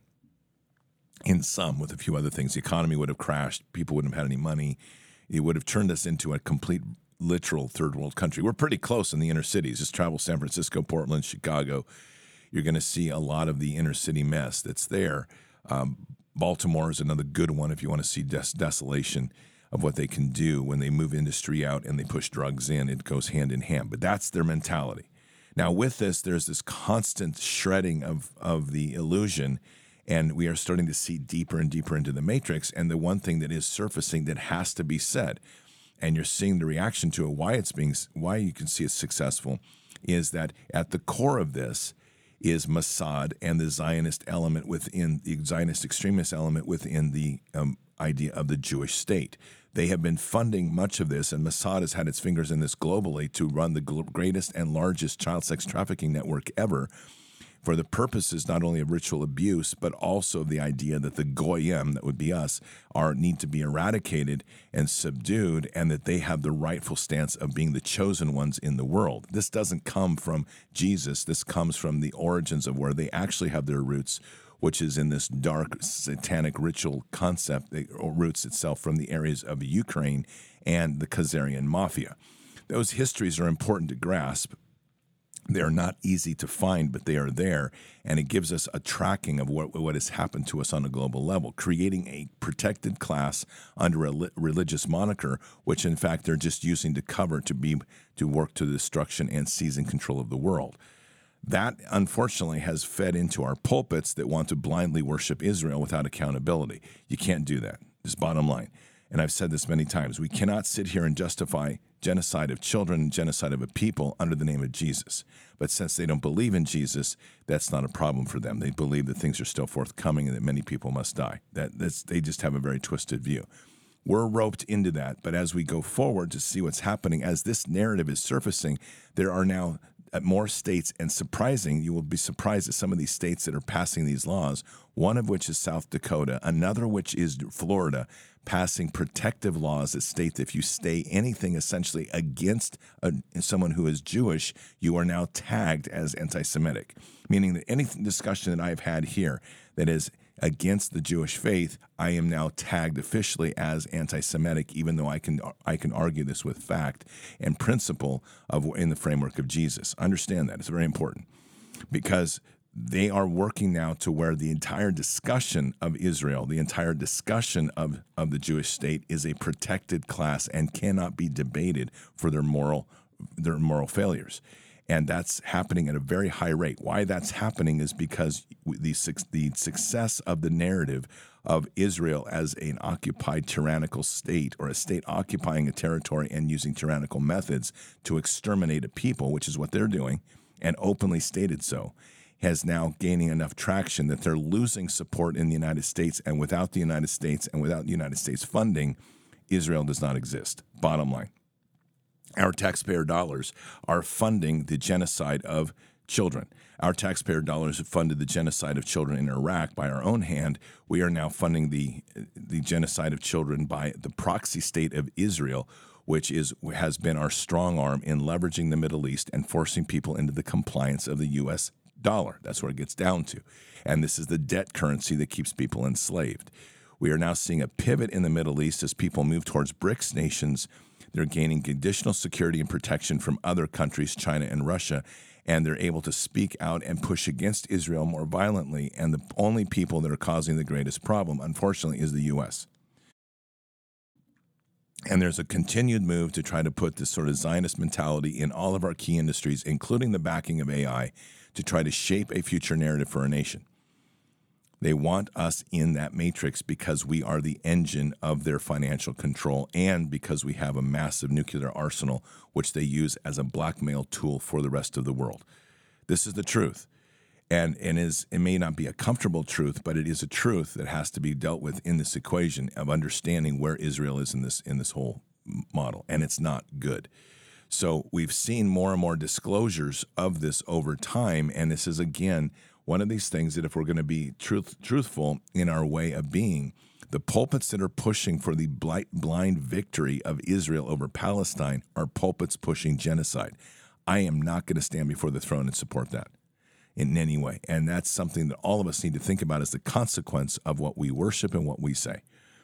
In sum, with a few other things, the economy would have crashed. People wouldn't have had any money. It would have turned us into a complete, literal third world country. We're pretty close in the inner cities. Just travel San Francisco, Portland, Chicago. You're going to see a lot of the inner city mess that's there. Um, Baltimore is another good one if you want to see des- desolation of what they can do when they move industry out and they push drugs in. It goes hand in hand. But that's their mentality. Now, with this, there's this constant shredding of, of the illusion, and we are starting to see deeper and deeper into the matrix. And the one thing that is surfacing that has to be said, and you're seeing the reaction to it, why it's being, why you can see it's successful, is that at the core of this is Mossad and the Zionist element within, the Zionist extremist element within the um, idea of the Jewish state. They have been funding much of this, and Mossad has had its fingers in this globally to run the gl- greatest and largest child sex trafficking network ever, for the purposes not only of ritual abuse, but also the idea that the goyim, that would be us, are need to be eradicated and subdued, and that they have the rightful stance of being the chosen ones in the world. This doesn't come from Jesus. This comes from the origins of where they actually have their roots, which is in this dark satanic ritual concept that roots itself from the areas of Ukraine and the Khazarian mafia. Those histories are important to grasp. They are not easy to find, but they are there, and it gives us a tracking of what what has happened to us on a global level, creating a protected class under a li- religious moniker, which in fact they're just using to cover to be to work to the destruction and seizing control of the world. That, unfortunately, has fed into our pulpits that want to blindly worship Israel without accountability. You can't do that. Just bottom line. And I've said this many times. We cannot sit here and justify genocide of children and genocide of a people under the name of Jesus. But since they don't believe in Jesus, that's not a problem for them. They believe that things are still forthcoming and that many people must die. That that's, they just have a very twisted view. We're roped into that. But as we go forward to see what's happening, as this narrative is surfacing, there are now more states, and surprising, you will be surprised at some of these states that are passing these laws, one of which is South Dakota, another which is Florida, passing protective laws that state that if you say anything essentially against a, someone who is Jewish, you are now tagged as anti-Semitic, meaning that any discussion that I've had here that is against the Jewish faith, I am now tagged officially as anti-Semitic, even though I can I can argue this with fact and principle of in the framework of Jesus. Understand that. It's very important because they are working now to where the entire discussion of Israel, the entire discussion of, of the Jewish state is a protected class and cannot be debated for their moral their moral failures. And that's happening at a very high rate. Why that's happening is because the, the success of the narrative of Israel as an occupied tyrannical state, or a state occupying a territory and using tyrannical methods to exterminate a people, which is what they're doing, and openly stated so, has now gaining enough traction that they're losing support in the United States. And without the United States and without the United States funding, Israel does not exist. Bottom line. Our taxpayer dollars are funding the genocide of children. Our taxpayer dollars have funded the genocide of children in Iraq by our own hand. We are now funding the the genocide of children by the proxy state of Israel, which is has been our strong arm in leveraging the Middle East and forcing people into the compliance of the U S dollar. That's where it gets down to. And this is the debt currency that keeps people enslaved. We are now seeing a pivot in the Middle East as people move towards BRICS nations. They're gaining additional security and protection from other countries, China and Russia, and they're able to speak out and push against Israel more violently. And the only people that are causing the greatest problem, unfortunately, is the U S. And there's a continued move to try to put this sort of Zionist mentality in all of our key industries, including the backing of A I, to try to shape a future narrative for our nation. They want us in that matrix because we are the engine of their financial control and because we have a massive nuclear arsenal, which they use as a blackmail tool for the rest of the world. This is the truth. And, and is, it may not be a comfortable truth, but it is a truth that has to be dealt with in this equation of understanding where Israel is in this, in this whole model. And it's not good. So we've seen more and more disclosures of this over time. And this is, again, one of these things that if we're going to be truth, truthful in our way of being, the pulpits that are pushing for the blind victory of Israel over Palestine are pulpits pushing genocide. I am not going to stand before the throne and support that in any way. And that's something that all of us need to think about as the consequence of what we worship and what we say.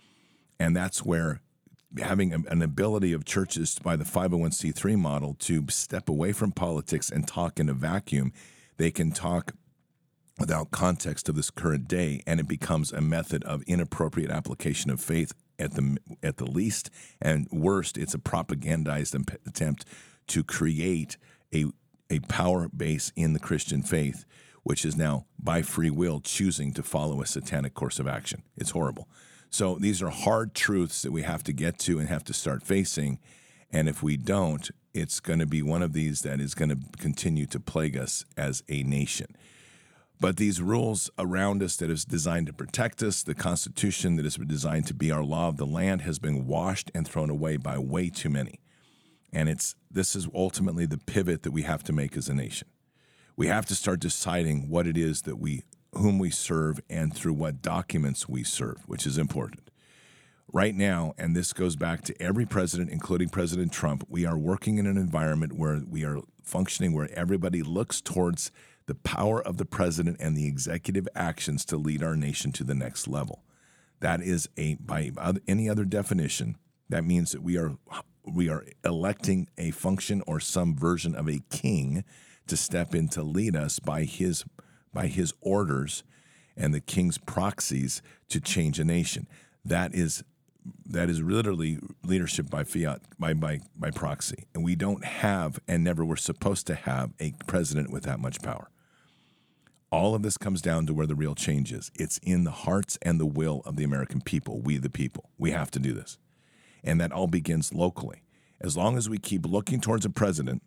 And that's where having an ability of churches by the five oh one c three model to step away from politics and talk in a vacuum, they can talk without context of this current day, and it becomes a method of inappropriate application of faith at the at the least, and worst, it's a propagandized attempt to create a a power base in the Christian faith, which is now by free will choosing to follow a satanic course of action. It's horrible. So these are hard truths that we have to get to and have to start facing, and if we don't, it's going to be one of these that is going to continue to plague us as a nation. But these rules around us that is designed to protect us, the Constitution that is designed to be our law of the land, has been washed and thrown away by way too many. And it's this is ultimately the pivot that we have to make as a nation. We have to start deciding what it is that we, whom we serve, and through what documents we serve, which is important. Right now, and this goes back to every president, including President Trump, we are working in an environment where we are functioning where everybody looks towards the power of the president and the executive actions to lead our nation to the next level. That is a, by any other definition, that means that we are we are electing a function or some version of a king to step in to lead us by his by his orders and the king's proxies to change a nation. That is that is literally leadership by fiat, by by by proxy. And we don't have and never were supposed to have a president with that much power. All of this comes down to where the real change is. It's in the hearts and the will of the American people, we the people. We have to do this. And that all begins locally. As long as we keep looking towards a president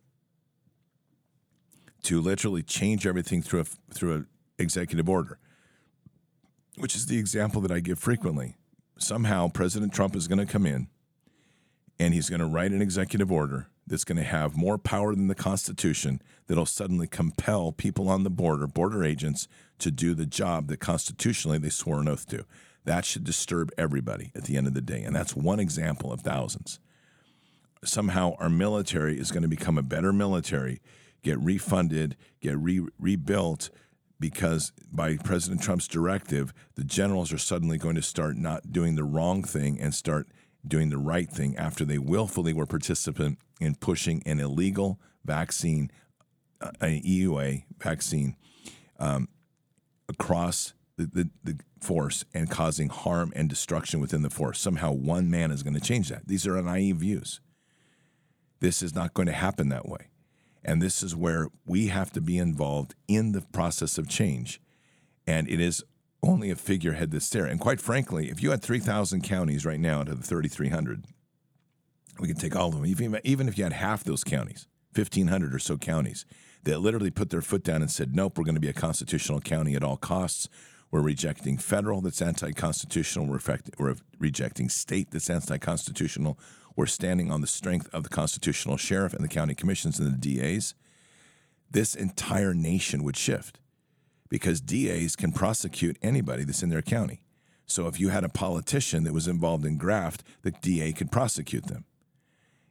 to literally change everything through a, through an executive order, which is the example that I give frequently. Somehow President Trump is going to come in and he's going to write an executive order that's going to have more power than the Constitution that'll suddenly compel people on the border, border agents, to do the job that constitutionally they swore an oath to. That should disturb everybody at the end of the day, and that's one example of thousands. Somehow our military is going to become a better military, get refunded, get re- rebuilt, because by President Trump's directive, the generals are suddenly going to start not doing the wrong thing and start doing the right thing after they willfully were participant in pushing an illegal vaccine, uh, an E U A vaccine, um, across the, the, the force and causing harm and destruction within the force. Somehow one man is going to change that. These are naive views. This is not going to happen that way. And this is where we have to be involved in the process of change. And it is only a figurehead that's there. And quite frankly, if you had three thousand counties right now out of the thirty-three hundred, we could take all of them. Even, even if you had half those counties, fifteen hundred or so counties, that literally put their foot down and said, nope, we're going to be a constitutional county at all costs. We're rejecting federal that's anti-constitutional. We're, effect- we're rejecting state that's anti-constitutional. We're standing on the strength of the constitutional sheriff and the county commissions and the D As. This entire nation would shift because D As can prosecute anybody that's in their county. So if you had a politician that was involved in graft, the D A could prosecute them.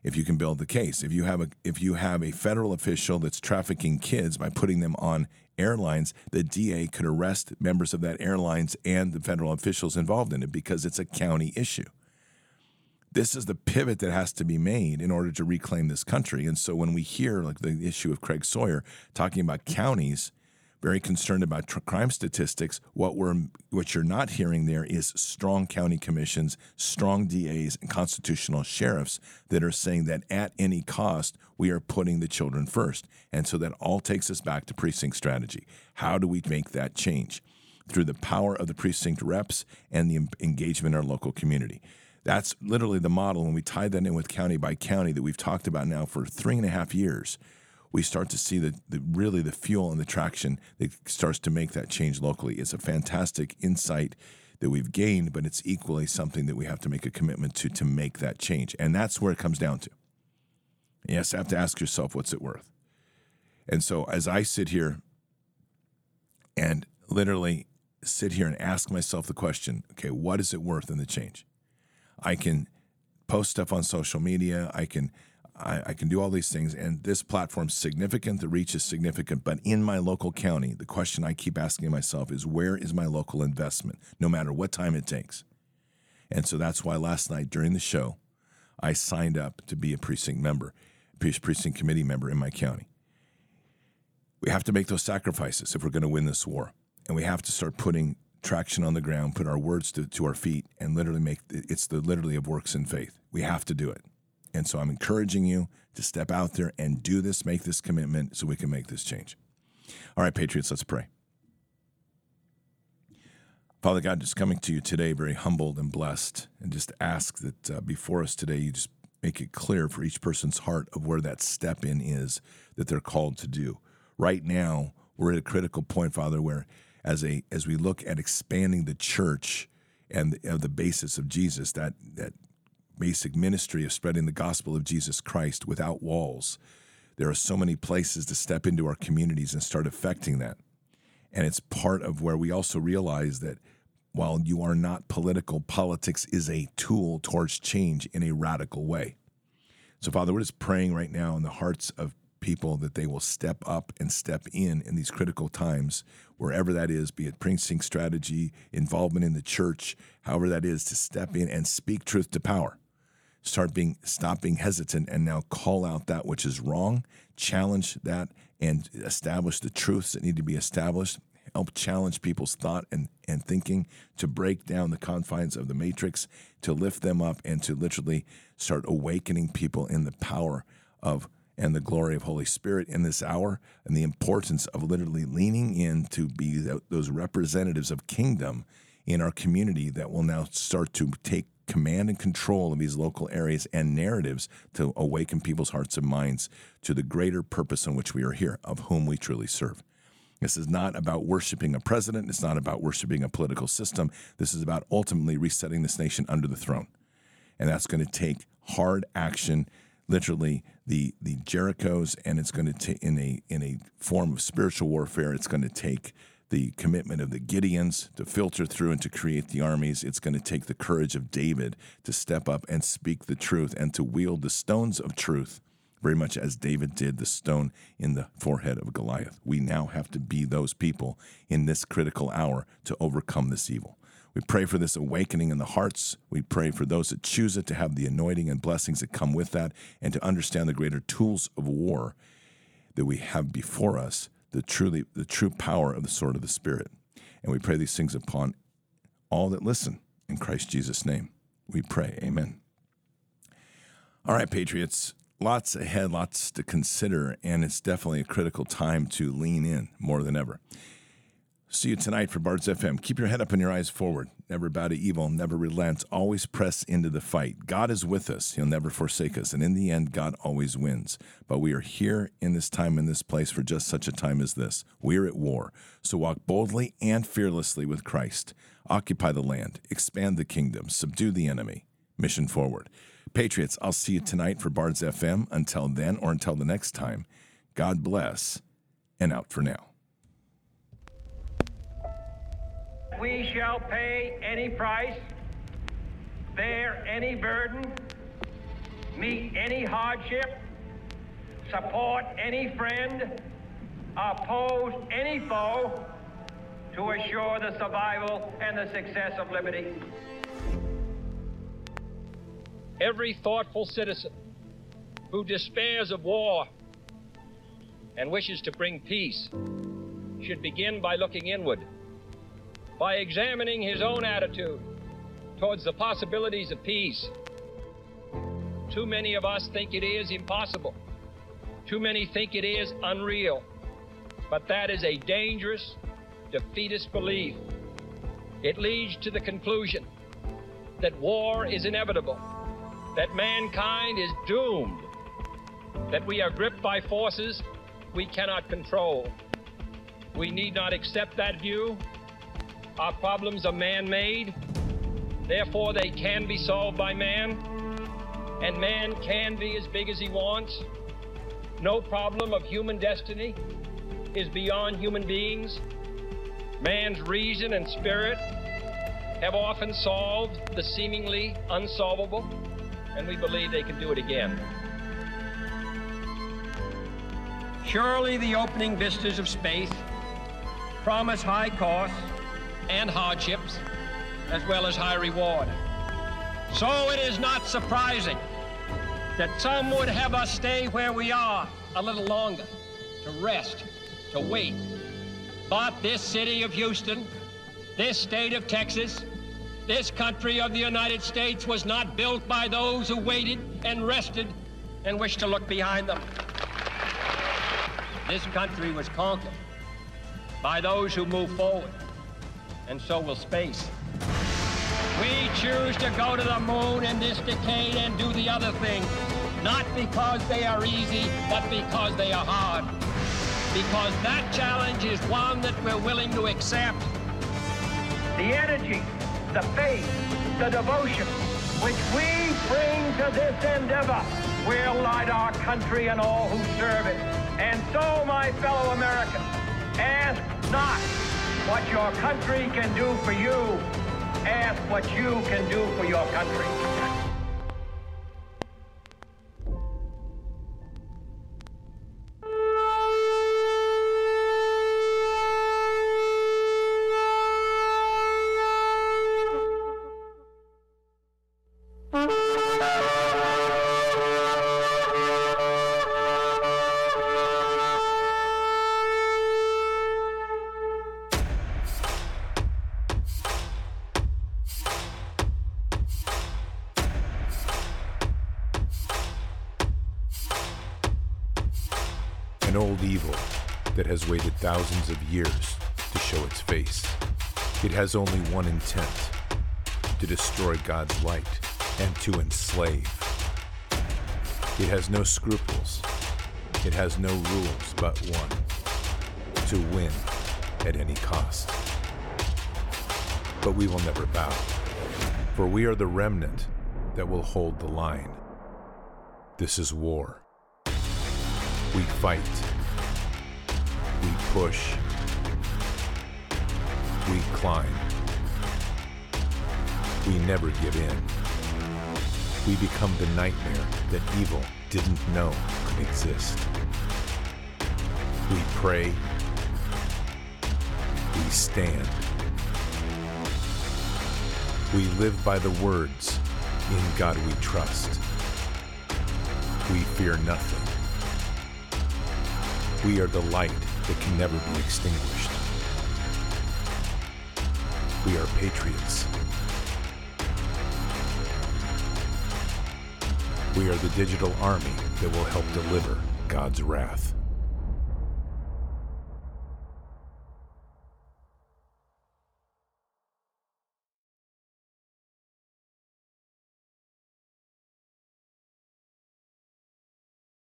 if you can build the case. If you have a if you have a federal official that's trafficking kids by putting them on airlines, the D A could arrest members of that airlines and the federal officials involved in it because it's a county issue. This is the pivot that has to be made in order to reclaim this country. And so when we hear like the issue of Craig Sawyer talking about counties, very concerned about tr- crime statistics, what we're what you're not hearing there is strong county commissions, strong D As, and constitutional sheriffs that are saying that at any cost, we are putting the children first. And so that all takes us back to precinct strategy. How do we make that change? Through the power of the precinct reps and the engagement in our local community. That's literally the model, and we tie that in with county by county that we've talked about now for three and a half years. We start to see the, the really the fuel and the traction that starts to make that change locally. It's a fantastic insight that we've gained, but it's equally something that we have to make a commitment to to make that change. And that's where it comes down to. Yes, you have to ask yourself, what's it worth? And so as I sit here and literally sit here and ask myself the question, okay, what is it worth in the change? I can post stuff on social media. I can I, I can do all these things, and this platform's significant. The reach is significant. But in my local county, the question I keep asking myself is, where is my local investment, no matter what time it takes? And so that's why last night during the show, I signed up to be a precinct member, precinct committee member in my county. We have to make those sacrifices if we're going to win this war, and we have to start putting traction on the ground, put our words to, to our feet, and literally make it's the literally of works in faith. We have to do it. And so I'm encouraging you to step out there and do this, make this commitment so we can make this change. All right, Patriots, let's pray. Father God, just coming to you today, very humbled and blessed, and just ask that uh, before us today, you just make it clear for each person's heart of where that step in is that they're called to do. Right now, we're at a critical point, Father, where As a as we look at expanding the church and the, uh, the basis of Jesus, that that basic ministry of spreading the gospel of Jesus Christ without walls, there are so many places to step into our communities and start affecting that. And it's part of where we also realize that while you are not political, politics is a tool towards change in a radical way. So, Father, we're just praying right now in the hearts of people that they will step up and step in in these critical times, wherever that is, be it precinct strategy, involvement in the church, however that is, to step in and speak truth to power. Start being, stop being hesitant and now call out that which is wrong, challenge that, and establish the truths that need to be established. Help challenge people's thought and, and thinking to break down the confines of the matrix, to lift them up, and to literally start awakening people in the power of and the glory of Holy Spirit in this hour, and the importance of literally leaning in to be those representatives of kingdom in our community that will now start to take command and control of these local areas and narratives to awaken people's hearts and minds to the greater purpose in which we are here, of whom we truly serve. This is not about worshiping a president. It's not about worshiping a political system. This is about ultimately resetting this nation under the throne. And that's going to take hard action, literally the the Jerichos, and it's going to take in a in a form of spiritual warfare. It's going to take the commitment of the Gideons to filter through and to create the armies. It's going to take the courage of David to step up and speak the truth and to wield the stones of truth, very much as David did the stone in the forehead of Goliath. We now have to be those people in this critical hour to overcome this evil. We pray for this awakening in the hearts. We pray for those that choose it to have the anointing and blessings that come with that, and to understand the greater tools of war that we have before us, the truly the true power of the sword of the Spirit. And we pray these things upon all that listen. In Christ Jesus' name, we pray. Amen. All right, Patriots, lots ahead, lots to consider, and it's definitely a critical time to lean in more than ever. See you tonight for Bards F M. Keep your head up and your eyes forward. Never bow to evil, never relent. Always press into the fight. God is with us. He'll never forsake us. And in the end, God always wins. But we are here in this time, in this place, for just such a time as this. We are at war. So walk boldly and fearlessly with Christ. Occupy the land. Expand the kingdom. Subdue the enemy. Mission forward. Patriots, I'll see you tonight for Bards F M. Until then, or until the next time, God bless, and out for now. We shall pay any price, bear any burden, meet any hardship, support any friend, oppose any foe to assure the survival and the success of liberty. Every thoughtful citizen who despairs of war and wishes to bring peace should begin by looking inward, by examining his own attitude towards the possibilities of peace. Too many of us think it is impossible. Too many think it is unreal. But that is a dangerous, defeatist belief. It leads to the conclusion that war is inevitable, that mankind is doomed, that we are gripped by forces we cannot control. We need not accept that view. Our problems are man-made, therefore they can be solved by man, and man can be as big as he wants. No problem of human destiny is beyond human beings. Man's reason and spirit have often solved the seemingly unsolvable, and we believe they can do it again. Surely the opening vistas of space promise high costs and hardships, as well as high reward. So it is not surprising that some would have us stay where we are a little longer, to rest, to wait. But this city of Houston, this state of Texas, this country of the United States was not built by those who waited and rested and wished to look behind them. This country was conquered by those who move forward, and so will space. We choose to go to the moon in this decade and do the other thing, not because they are easy, but because they are hard. Because that challenge is one that we're willing to accept. The energy, the faith, the devotion which we bring to this endeavor will light our country and all who serve it. And so, my fellow Americans, ask not what your country can do for you. Ask what you can do for your country. An old evil that has waited thousands of years to show its face. It has only one intent: to destroy God's light and to enslave. It has no scruples. It has no rules but one: to win at any cost. But we will never bow, for we are the remnant that will hold the line. This is war. We fight. We push. We climb. We never give in. We become the nightmare that evil didn't know could exist. We pray. We stand. We live by the words, "In God we trust." We fear nothing. We are the light that can never be extinguished. We are patriots. We are the digital army that will help deliver God's wrath.